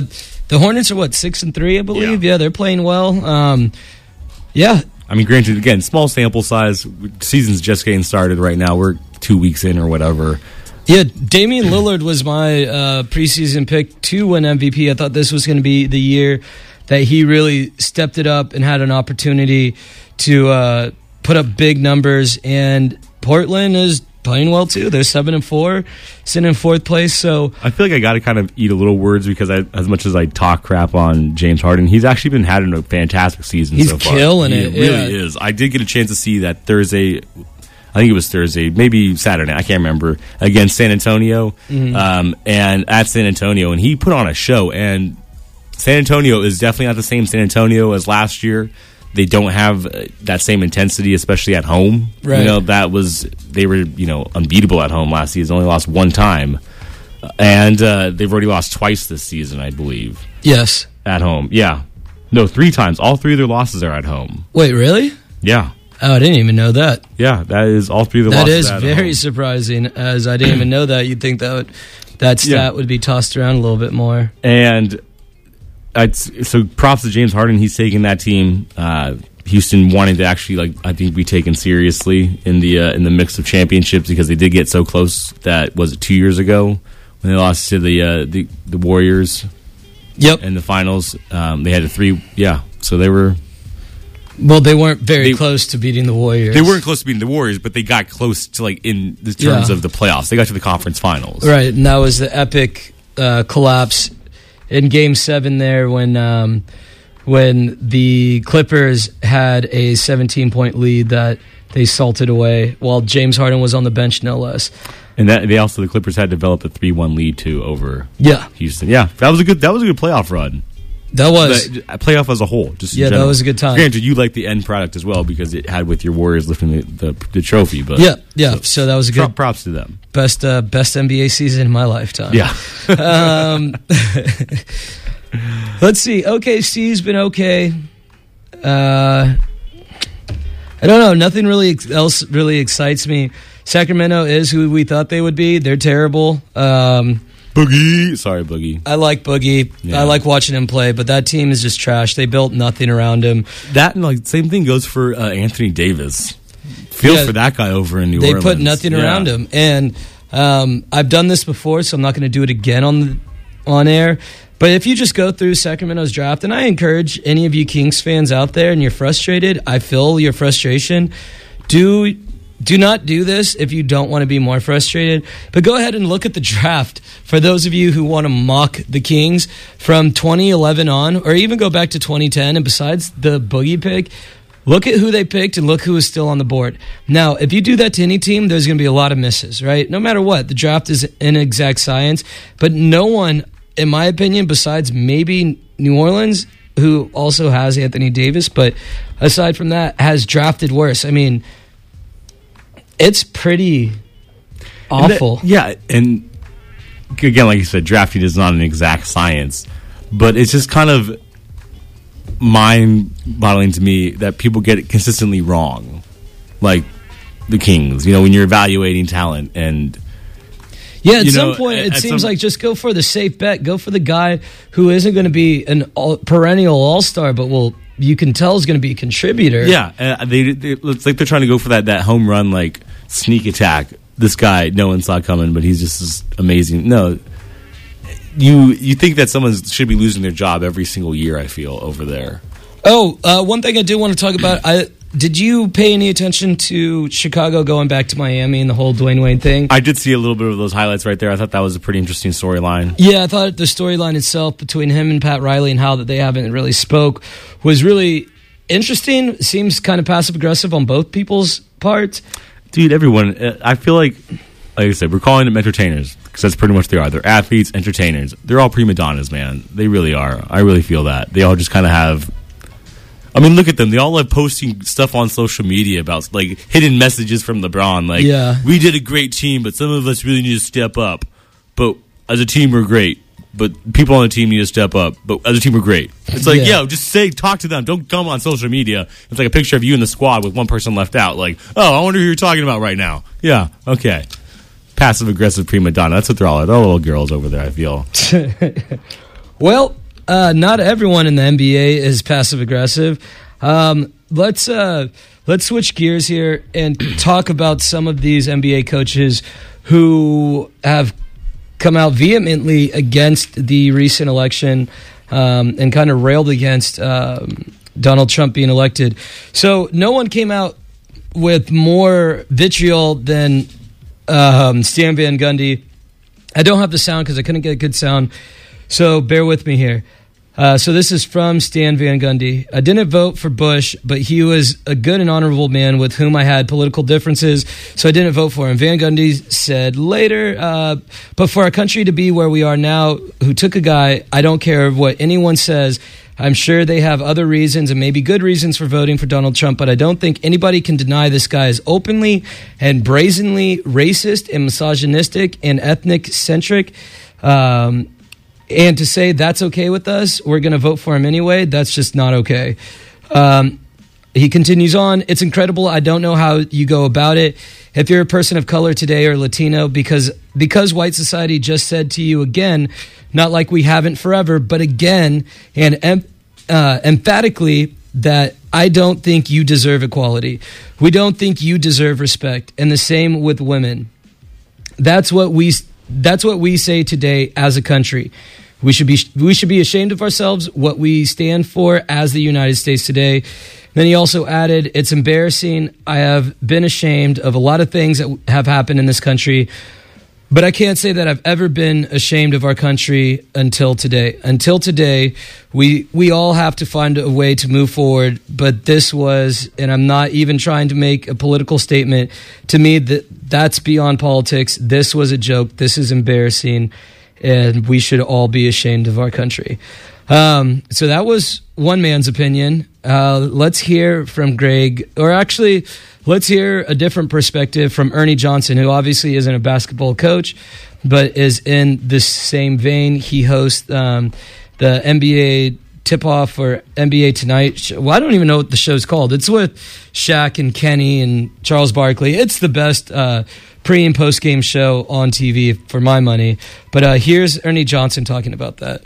The Hornets are 6-3, I believe. Yeah. Yeah, they're playing well. Yeah. I mean, granted, again, small sample size. Season's just getting started right now. We're 2 weeks in or whatever. Yeah, Damian Lillard was my preseason pick to win MVP. I thought this was going to be the year that he really stepped it up and had an opportunity to put up big numbers. And Portland is playing well too. They're 7-4, sitting in fourth place. So I feel like I got to kind of eat a little words because as much as I talk crap on James Harden, he's actually been having a fantastic season so far. He's killing it. He really is. I did get a chance to see that Thursday. I think it was Thursday, maybe Saturday. I can't remember. Against San Antonio, and at San Antonio, and he put on a show. And San Antonio is definitely not the same San Antonio as last year. They don't have that same intensity, especially at home. Right. They were unbeatable at home last season. Only lost one time, and they've already lost twice this season, I believe. yes. At home, yeah, no, 3 times. All 3 of their losses are at home. Wait, really? Yeah. Oh, I didn't even know that. Yeah, that is all 3 of the That losses. is at very home. surprising, as I didn't even know that. You'd think that stat would be tossed around a little bit more. And so props to James Harden. He's taking that team. Houston wanted to actually, I think, be taken seriously in the mix of championships because they did get so close. That was it 2 years ago when they lost to the Warriors. Yep. In the finals. They had a 3. Yeah, so they were. Well, they weren't very close to beating the Warriors. They weren't close to beating the Warriors, but they got close to in the terms of the playoffs. They got to the conference finals, right? And that was the epic collapse in Game 7 there when the Clippers had a 17-point lead that they salted away while James Harden was on the bench, no less. And the Clippers had developed a 3-1 lead too over Houston. Yeah, that was a good playoff run. That was the playoff as a whole. Just in that general. was a good time. Granted, you like the end product as well because it had with your Warriors lifting the trophy. But so that was a good props to them. Best NBA season in my lifetime. Yeah. Let's see. OKC's been okay. I don't know. Nothing else really excites me. Sacramento is who we thought they would be. They're terrible. Boogie. Sorry, Boogie. I like Boogie. Yeah. I like watching him play, but that team is just trash. They built nothing around him. That and same thing goes for Anthony Davis. Feel for that guy over in New Orleans. They put nothing around him. And I've done this before, so I'm not going to do it again on air. But if you just go through Sacramento's draft, and I encourage any of you Kings fans out there and you're frustrated, I feel your frustration. Do not do this if you don't want to be more frustrated. But go ahead and look at the draft for those of you who want to mock the Kings from 2011 on, or even go back to 2010. And besides the Boogie pick, look at who they picked and look who is still on the board. Now, if you do that to any team, there's going to be a lot of misses, right? No matter what. The draft is an exact science. But no one, in my opinion, besides maybe New Orleans, who also has Anthony Davis, but aside from that, has drafted worse. I mean, it's pretty awful. And again, like you said, drafting is not an exact science, but it's just kind of mind-boggling to me that people get it consistently wrong, like the Kings. When you're evaluating talent and. Yeah, at some point, it seems like just go for the safe bet. Go for the guy who isn't going to be a perennial all-star, but you can tell is going to be a contributor. Yeah, it's like they're trying to go for that home run, sneak attack. This guy, no one saw coming, but he's just amazing. No, you think that someone should be losing their job every single year, I feel, over there. One thing I do want to talk about, did you pay any attention to Chicago going back to Miami and the whole Dwayne Wade thing? I did see a little bit of those highlights right there. I thought that was a pretty interesting storyline. Yeah, I thought the storyline itself between him and Pat Riley and how that they haven't really spoke was really interesting. Seems kind of passive-aggressive on both people's parts. Dude, everyone, I feel like I said, we're calling them entertainers because that's pretty much what they are. They're athletes, entertainers. They're all prima donnas, man. They really are. I really feel that. They all just kind of have... I mean, look at them. They all love posting stuff on social media about hidden messages from LeBron. We did a great team, but some of us really need to step up. But as a team, we're great. But people on the team need to step up. But as a team, we're great. It's just talk to them. Don't come on social media. It's like a picture of you in the squad with one person left out. I wonder who you're talking about right now. Yeah, okay. Passive-aggressive prima donna. That's what they're all. They're all little girls over there, I feel. Well, not everyone in the NBA is passive aggressive. Let's switch gears here and talk about some of these NBA coaches who have come out vehemently against the recent election and kind of railed against Donald Trump being elected. So no one came out with more vitriol than Stan Van Gundy. I don't have the sound because I couldn't get good sound, so bear with me here. So this is from Stan Van Gundy. I didn't vote for Bush, but he was a good and honorable man with whom I had political differences, so I didn't vote for him. Van Gundy said later, but for our country to be where we are now, who took a guy, I don't care what anyone says. I'm sure they have other reasons and maybe good reasons for voting for Donald Trump, but I don't think anybody can deny this guy is openly and brazenly racist and misogynistic and ethnic-centric. And to say that's okay with us, we're going to vote for him anyway, that's just not okay. He continues on, it's incredible. I don't know how you go about it. If you're a person of color today or Latino, because white society just said to you again, not like we haven't forever, but again, and emphatically, that I don't think you deserve equality. We don't think you deserve respect. And the same with women. That's what we say today as a country. We should be ashamed of ourselves, what we stand for as the United States today. Then he also added, it's embarrassing. I have been ashamed of a lot of things that have happened in this country, but I can't say that I've ever been ashamed of our country until today. Until today, we all have to find a way to move forward, but this was, and I'm not even trying to make a political statement, to me that's beyond politics. This was a joke. This is embarrassing, and we should all be ashamed of our country. So that was one man's opinion. Let's hear from Greg, or actually, let's hear a different perspective from Ernie Johnson, who obviously isn't a basketball coach, but is in the same vein. He hosts the NBA tip-off for NBA Tonight. Well, I don't even know what the show's called. It's with Shaq and Kenny and Charles Barkley. It's the best pre- and post-game show on TV, for my money. But here's Ernie Johnson talking about that.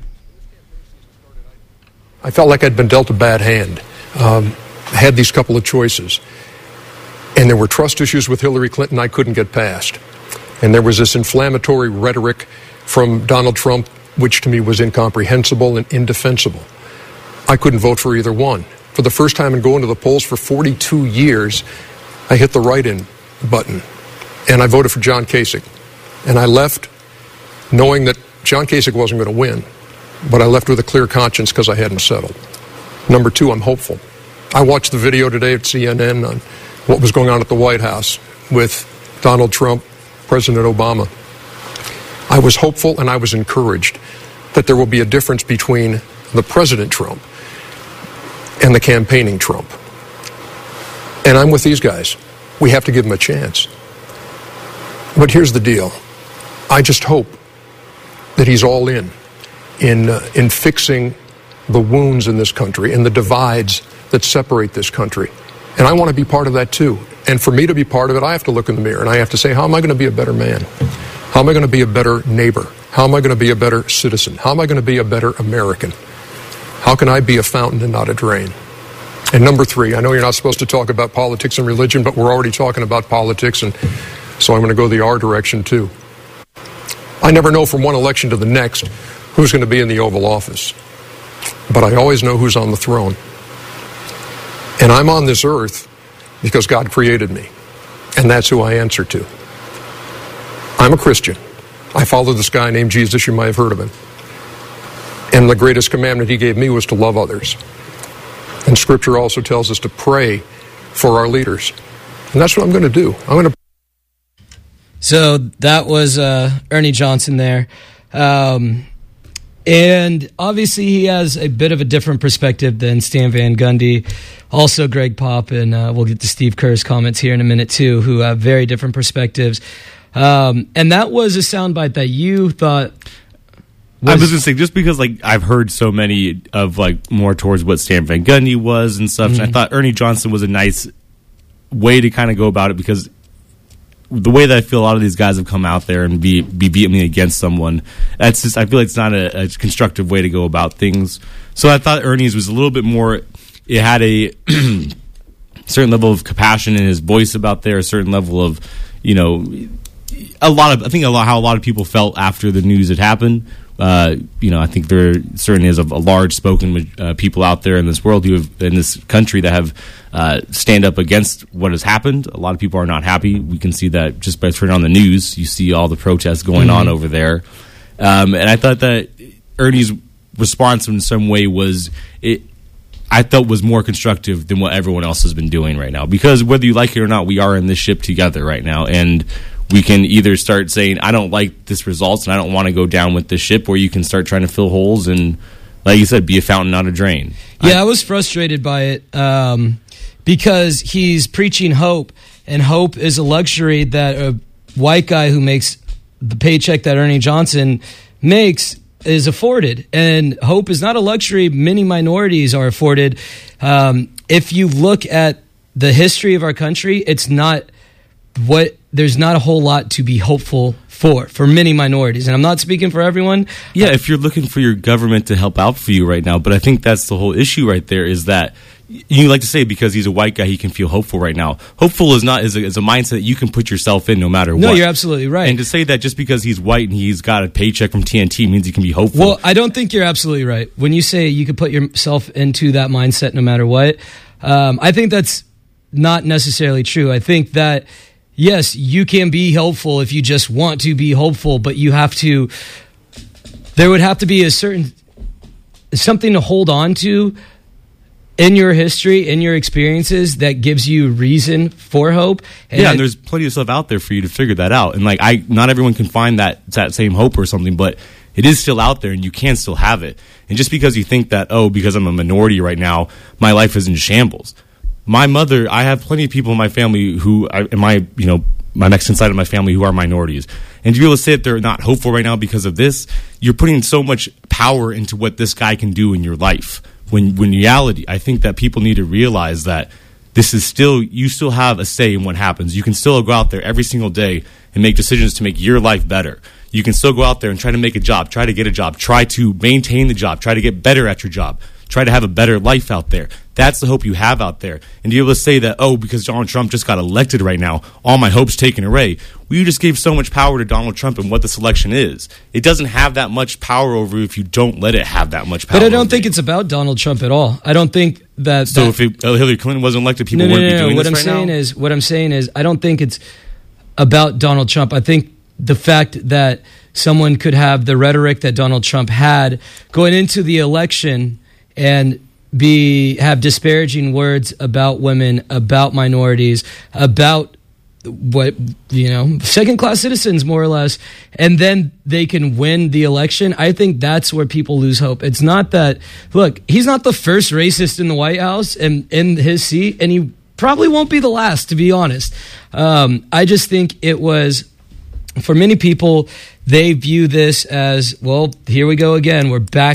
I felt like I'd been dealt a bad hand. I had these couple of choices. And there were trust issues with Hillary Clinton I couldn't get past. And there was this inflammatory rhetoric from Donald Trump, which to me was incomprehensible and indefensible. I couldn't vote for either one. For the first time in going to the polls for 42 years, I hit the write-in button. And I voted for John Kasich. And I left knowing that John Kasich wasn't going to win. But I left with a clear conscience because I hadn't settled. Number two, I'm hopeful. I watched the video today at CNN on what was going on at the White House with Donald Trump, President Obama. I was hopeful and I was encouraged that there will be a difference between the President Trump and the campaigning Trump. And I'm with these guys. We have to give them a chance. But here's the deal. I just hope that he's all in fixing the wounds in this country and the divides that separate this country. And I want to be part of that too. And for me to be part of it, I have to look in the mirror and I have to say, how am I going to be a better man? How am I going to be a better neighbor? How am I going to be a better citizen? How am I going to be a better American? How can I be a fountain and not a drain? And number three, I know you're not supposed to talk about politics and religion, but we're already talking about politics, and so I'm going to go the R direction too. I never know from one election to the next who's going to be in the Oval Office, but I always know who's on the throne. And I'm on this earth because God created me, and that's who I answer to. I'm a Christian. I follow this guy named Jesus. You might have heard of him. And the greatest commandment he gave me was to love others. And Scripture also tells us to pray for our leaders. And that's what I'm going to do. So that was Ernie Johnson there. And obviously he has a bit of a different perspective than Stan Van Gundy. Also Greg Pop, and we'll get to Steve Kerr's comments here in a minute too, who have very different perspectives. And that was a soundbite that you thought... I was going to say, just because I've heard so many of more towards what Stan Van Gundy was and stuff, and I thought Ernie Johnson was a nice way to kind of go about it, because the way that I feel a lot of these guys have come out there and be vehemently against someone, that's just, I feel like it's not a constructive way to go about things. So I thought Ernie's was a little bit more, it had a certain level of compassion in his voice about there, a certain level of, how a lot of people felt after the news had happened. I think there certainly is a large spoken people out there in this world in this country that have stand up against what has happened. A lot of people are not happy. We can see that just by turning on the news. You see all the protests going on over there. And I thought that Ernie's response in some way was more constructive than what everyone else has been doing right now. Because whether you like it or not, we are in this ship together right now. And we can either start saying, I don't like this results and I don't want to go down with this ship, or you can start trying to fill holes and, like you said, be a fountain, not a drain. Yeah, I was frustrated by it because he's preaching hope, and hope is a luxury that a white guy who makes the paycheck that Ernie Johnson makes is afforded. And hope is not a luxury many minorities are afforded. If you look at the history of our country, it's not there's not a whole lot to be hopeful for many minorities. And I'm not speaking for everyone. Yeah, if you're looking for your government to help out for you right now, but I think that's the whole issue right there, is that you like to say because he's a white guy, he can feel hopeful right now. Hopeful is a mindset that you can put yourself in no matter what. No, you're absolutely right. And to say that just because he's white and he's got a paycheck from TNT means he can be hopeful. Well, I don't think you're absolutely right. When you say you can put yourself into that mindset no matter what, I think that's not necessarily true. I think that, yes, you can be hopeful if you just want to be hopeful, but there would have to be something to hold on to in your history, in your experiences, that gives you reason for hope. And there's plenty of stuff out there for you to figure that out. And not everyone can find that same hope or something, but it is still out there and you can still have it. And just because you think that, because I'm a minority right now, my life is in shambles. My mother, I have plenty of people in my family my Mexican side of my family who are minorities. And to be able to say that they're not hopeful right now because of this, you're putting so much power into what this guy can do in your life. When reality, I think that people need to realize that you still have a say in what happens. You can still go out there every single day and make decisions to make your life better. You can still go out there and try to make a job, try to get a job, try to maintain the job, try to get better at your job, try to have a better life out there. That's the hope you have out there. And to be able to say that, because Donald Trump just got elected right now, all my hope's taken away. Well, you just gave so much power to Donald Trump and what this election is. It doesn't have that much power over you if you don't let it have that much power. But I don't think it's about Donald Trump at all. I don't think that... So if Hillary Clinton wasn't elected, people wouldn't be doing this right now? What I'm saying is, I don't think it's about Donald Trump. I think the fact that someone could have the rhetoric that Donald Trump had going into the election and have disparaging words about women, about minorities, about second-class citizens, more or less, and then they can win the election. I think that's where people lose hope. It's not that, look, he's not the first racist in the White House and in his seat, and he probably won't be the last, to be honest. I just think it was, for many people, they view this as, well, here we go again.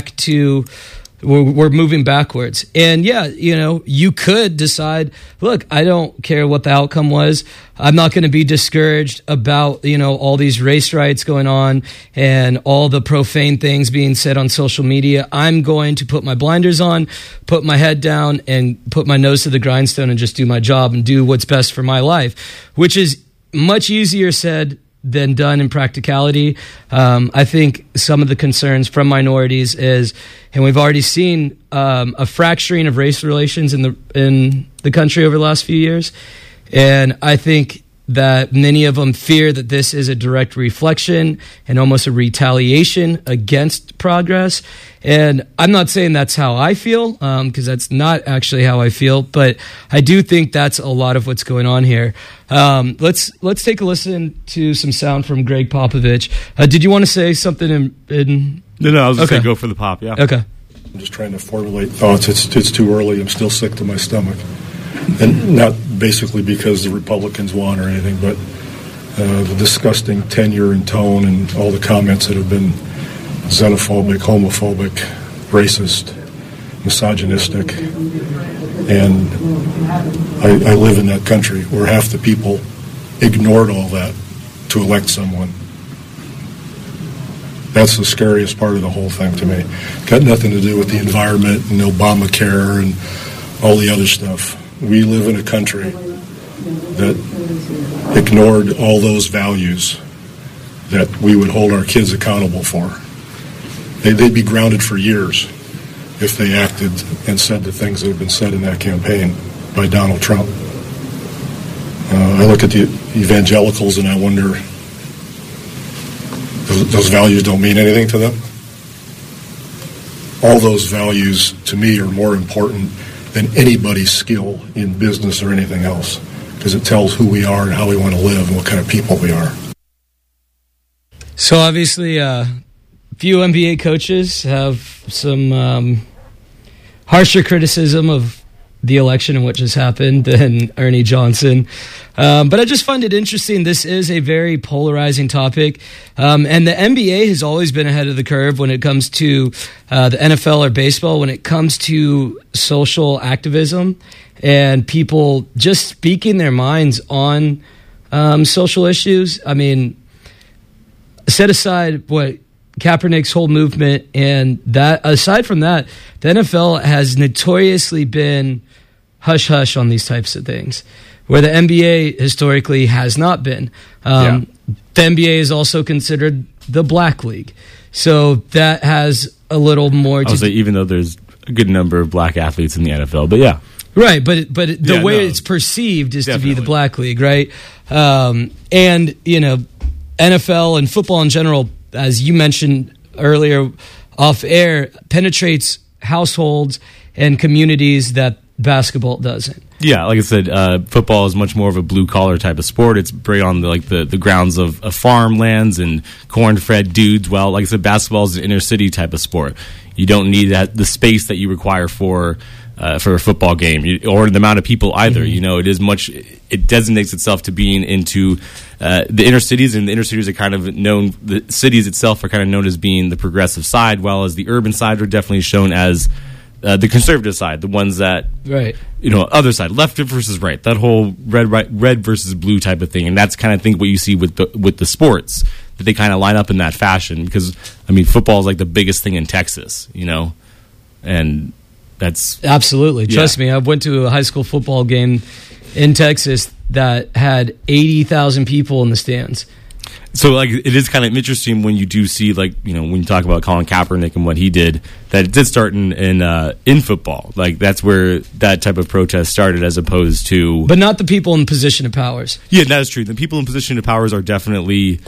We're moving backwards. And you could decide, look, I don't care what the outcome was. I'm not going to be discouraged about, all these race riots going on and all the profane things being said on social media. I'm going to put my blinders on, put my head down, and put my nose to the grindstone and just do my job and do what's best for my life, which is much easier said than done in practicality. I think some of the concerns from minorities is, and we've already seen a fracturing of race relations in the country over the last few years, and I think that many of them fear that this is a direct reflection and almost a retaliation against progress. And I'm not saying that's how I feel, because that's not actually how I feel, but I do think that's a lot of what's going on here. Let's take a listen to some sound from Greg Popovich. Did you want to say something in No, I was just going to go for the pop, yeah. Okay. I'm just trying to formulate thoughts. It's too early. I'm still sick to my stomach. And not basically because the Republicans won or anything, but the disgusting tenure and tone and all the comments that have been xenophobic, homophobic, racist, misogynistic. And I live in that country where half the people ignored all that to elect someone. That's the scariest part of the whole thing to me. Got nothing to do with the environment and Obamacare and all the other stuff. We live in a country that ignored all those values that we would hold our kids accountable for. They'd be grounded for years if they acted and said the things that have been said in that campaign by Donald Trump. I look at the evangelicals and I wonder, those values don't mean anything to them? All those values, to me, are more important than anybody's skill in business or anything else, because it tells who we are and how we want to live and what kind of people we are. So obviously, few NBA coaches have some harsher criticism of the election and what just happened than Ernie Johnson. But I just find it interesting. This is a very polarizing topic. And the NBA has always been ahead of the curve when it comes to the NFL or baseball, when it comes to social activism and people just speaking their minds on social issues. I mean, set aside what Kaepernick's whole movement, and that aside from that, the NFL has notoriously been hush-hush on these types of things, where the NBA historically has not been. The NBA is also considered the black league, so that has a little more to I would say, even though there's a good number of black athletes in the NFL, but yeah. Right, but the way it's perceived is definitely to be the black league, right? And, you know, NFL and football in general, as you mentioned earlier off air, penetrates households and communities that basketball doesn't. Yeah, like I said, football is much more of a blue-collar type of sport. It's right on the grounds of farmlands and corn-fed dudes. Well, like I said, basketball is an inner-city type of sport. You don't need the space that you require for a football game, or the amount of people either. Mm-hmm. You know, it designates itself to being into the inner cities, and the inner cities are kind of known, the cities itself are kind of known as being the progressive side, while as the urban side are definitely shown as the conservative side, the ones that, right, you know, other side, left versus right, that whole red versus blue type of thing. And that's kind of think what you see with the sports, that they kind of line up in that fashion, because I mean, football is like the biggest thing in Texas, you know, and that's absolutely, trust me, I went to a high school football game in Texas that had 80,000 people in the stands. So, like, it is kind of interesting when you do see, like, you know, when you talk about Colin Kaepernick and what he did, that it did start in football. Like, that's where that type of protest started, as opposed to... But not the people in position of powers. Yeah, that is true. The people in position of powers are definitely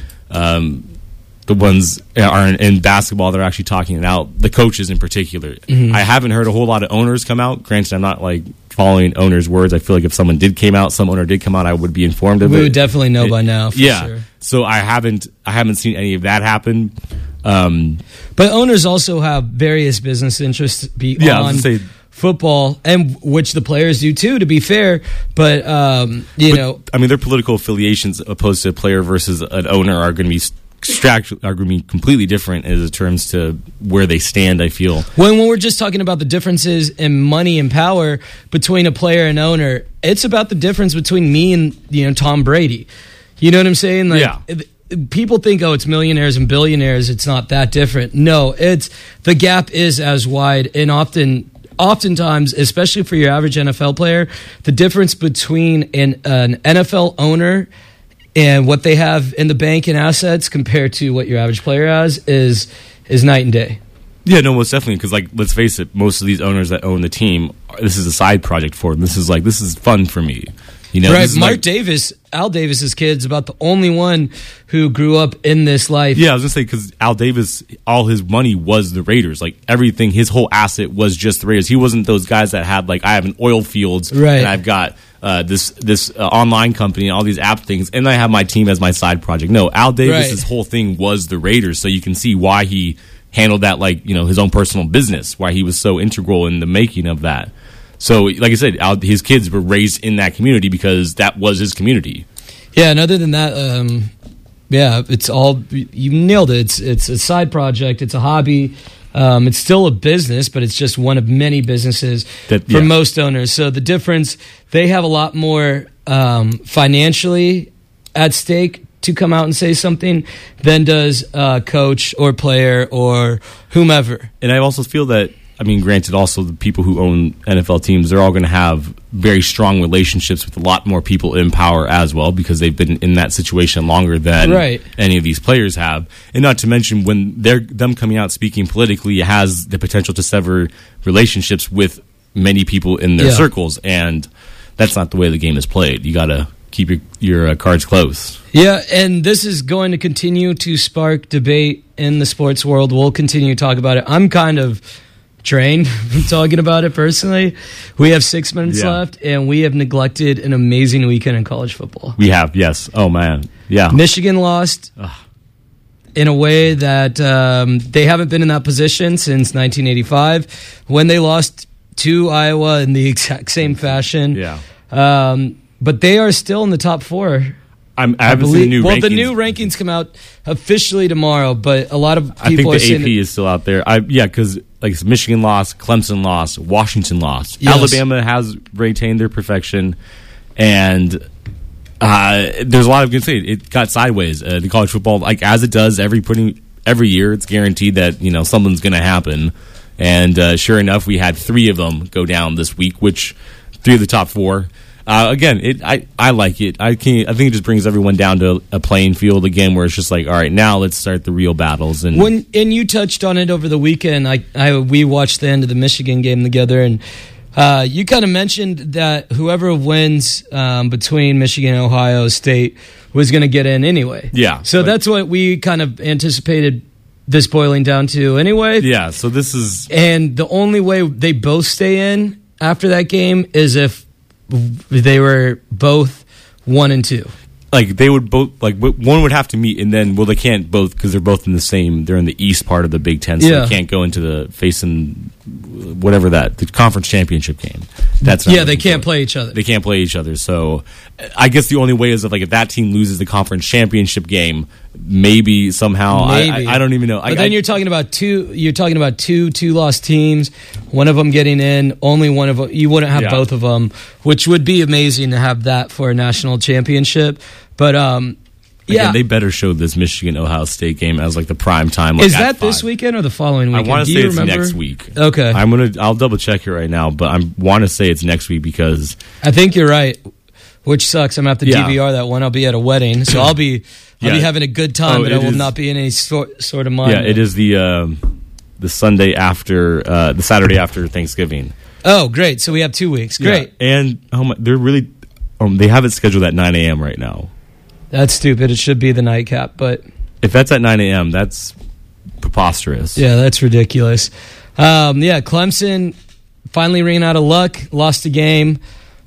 the ones are in basketball that are actually talking it out, the coaches in particular. Mm-hmm. I haven't heard a whole lot of owners come out. Granted, I'm not, like, following owners' words. I feel like if some owner did come out, I would be informed of it. We would definitely know by now, for sure. So I haven't seen any of that happen. But owners also have various business interests beyond football, and which the players do too, to be fair. But I mean, their political affiliations, opposed to a player versus an owner, are going to be completely different as terms to where they stand, I feel. When we're just talking about the differences in money and power between a player and owner, it's about the difference between me and, you know, Tom Brady. You know what I'm saying? Like, yeah. People think, oh, it's millionaires and billionaires. It's not that different. No, the gap is as wide, and oftentimes, especially for your average NFL player, the difference between an NFL owner and what they have in the bank and assets compared to what your average player has is night and day. Yeah, no, most definitely. Because, like, let's face it, most of these owners that own the team, this is a side project for them. This is fun for me. You know, right? Mark Davis, Al Davis's kid's about the only one who grew up in this life. Yeah, I was gonna say, because Al Davis, all his money was the Raiders. Like, everything, his whole asset was just the Raiders. He wasn't those guys that had, like, I have an oil fields, right, and I've got this online company and all these app things, and I have my team as my side project. No, Al Davis's whole thing was the Raiders. So you can see why he handled that, like, you know, his own personal business, why he was so integral in the making of that. So, like I said, his kids were raised in that community because that was his community. Yeah, and other than that, it's all, you nailed it. It's a side project. It's a hobby. It's still a business, but it's just one of many businesses for most owners. So the difference, they have a lot more financially at stake to come out and say something than does coach or player or whomever. And I also feel that, I mean, granted, also the people who own NFL teams, they're all going to have very strong relationships with a lot more people in power as well, because they've been in that situation longer than any of these players have. And not to mention, when them coming out speaking politically, it has the potential to sever relationships with many people in their circles, and that's not the way the game is played. You got to keep your cards close. Yeah, and this is going to continue to spark debate in the sports world. We'll continue to talk about it. I'm kind of drained from talking about it personally. We have 6 minutes left, and we have neglected an amazing weekend in college football. We have, yes. Oh, man. Yeah. Michigan lost in a way that they haven't been in that position since 1985, when they lost to Iowa in the exact same fashion. Yeah. But they are still in the top 4. I haven't seen the new rankings. Well, the new rankings come out officially tomorrow, but a lot of people I think the AP is still out there. Because like Michigan lost, Clemson lost, Washington lost. Yes. Alabama has retained their perfection, and there's a lot of good things. It got sideways. The college football, like as it does every year, it's guaranteed that something's going to happen. And sure enough, we had 3 of them go down this week, which 3 of the top 4. Again, I like it. I think it just brings everyone down to a playing field again, where it's just like, all right, now let's start the real battles. And you touched on it over the weekend. We watched the end of the Michigan game together, and you kind of mentioned that whoever wins between Michigan and Ohio State was going to get in anyway. Yeah. So that's what we kind of anticipated this boiling down to anyway. Yeah. So this is, and the only way they both stay in after that game is if they were both 1 and 2. Like they would both, like one would have to meet, and then they can't both, because they're both in the same. They're in the East part of the Big Ten, so they can't go into the facing whatever the conference championship game. That's not they can't play each other. They can't play each other. So I guess the only way is if that team loses the conference championship game, maybe somehow. I don't even know. But then you're talking about two. You're talking about two lost teams. One of them getting in. Only one of them. You wouldn't have both of them, which would be amazing to have that for a national championship. But Again, they better show this Michigan-Ohio State game as the prime time. Is that this weekend or the following weekend? I want to say it's next week. Okay, I'll double check it right now, but I want to say it's next week because I think you're right. Which sucks. I'm gonna have to DVR that one. I'll be at a wedding, so I'll be having a good time, but I will not be in any sort of mind. Yeah, it is the Sunday after the Saturday after Thanksgiving. Oh, great! So we have 2 weeks. Great. Yeah. And they're really they have it scheduled at 9 a.m. right now. That's stupid. It should be the nightcap, but if that's at 9 a.m., that's preposterous. Yeah, that's ridiculous. Clemson finally ran out of luck, lost a game.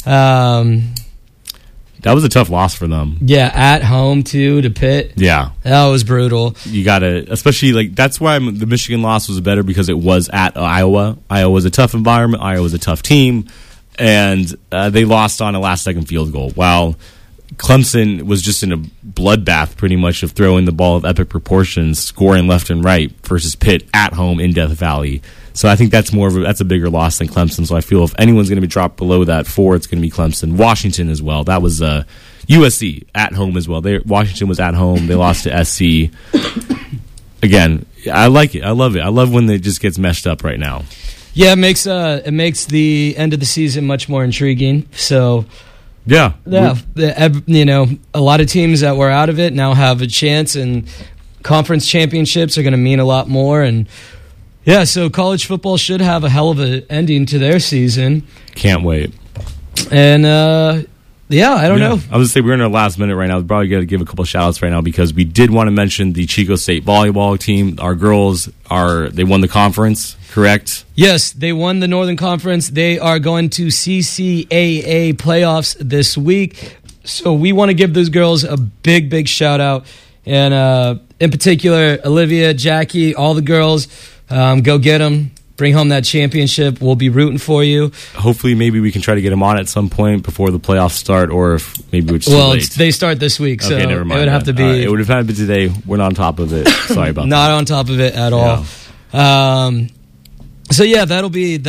That was a tough loss for them. Yeah, at home too to Pitt. Yeah, that was brutal. You gotta, especially that's why the Michigan loss was better, because it was at Iowa. Iowa was a tough environment. Iowa was a tough team, and they lost on a last-second field goal. While Clemson was just in a bloodbath, pretty much, of throwing the ball of epic proportions, scoring left and right, versus Pitt at home in Death Valley. So I think that's a bigger loss than Clemson. So I feel if anyone's going to be dropped below that 4, it's going to be Clemson. Washington as well. That was USC at home as well. Washington was at home. They lost to SC. Again, I like it. I love it. I love when it just gets meshed up right now. Yeah, it makes the end of the season much more intriguing. So. Yeah. A lot of teams that were out of it now have a chance, and conference championships are going to mean a lot more. And so college football should have a hell of an ending to their season. Can't wait. And I don't know. I was going to say, we're in our last minute right now. We're probably going to give a couple shout outs right now, because we did want to mention the Chico State volleyball team. Our girls they won the conference, correct? Yes, they won the Northern Conference. They are going to CCAA playoffs this week. So we want to give those girls a big, big shout out. And in particular, Olivia, Jackie, all the girls, go get them. Bring home that championship. We'll be rooting for you. Hopefully, maybe we can try to get them on at some point before the playoffs start, or if maybe we're just too late. They start this week, so okay, never mind. It would have to be. It would have had to be today. We're not on top of it. Sorry about not that. Not on top of it at all. So that'll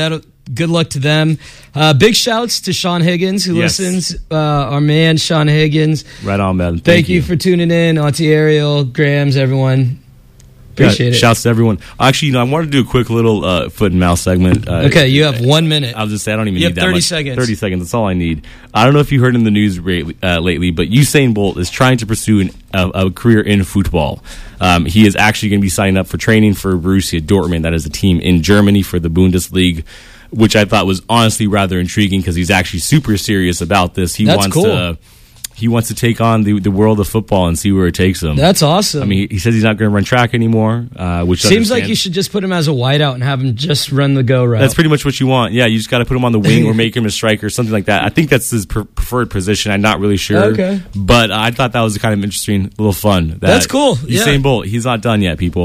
good luck to them. Big shouts to Sean Higgins, who Yes. listens. Our man, Sean Higgins. Right on, man. Thank you for tuning in. Auntie Ariel, Grams, everyone. Appreciate it. Shouts to everyone. Actually, I wanted to do a quick little foot and mouth segment. Okay, you have 1 minute. I'll just say I don't even You need have that 30 much. seconds. 30 seconds. That's all I need. I don't know if you heard in the news lately, but Usain Bolt is trying to pursue a career in football. He is actually going to be signing up for training for Borussia Dortmund. That is a team in Germany for the Bundesliga, which I thought was honestly rather intriguing because he's actually super serious about this. That's cool. He wants to take on the world of football and see where it takes him. That's awesome. I mean, he says he's not going to run track anymore, which seems like you should just put him as a wideout and have him just run the go route. That's pretty much what you want. Yeah, you just got to put him on the wing or make him a striker, something like that. I think that's his preferred position. I'm not really sure. Okay. But I thought that was kind of interesting, a little fun. That's cool. Usain Bolt, he's not done yet, people.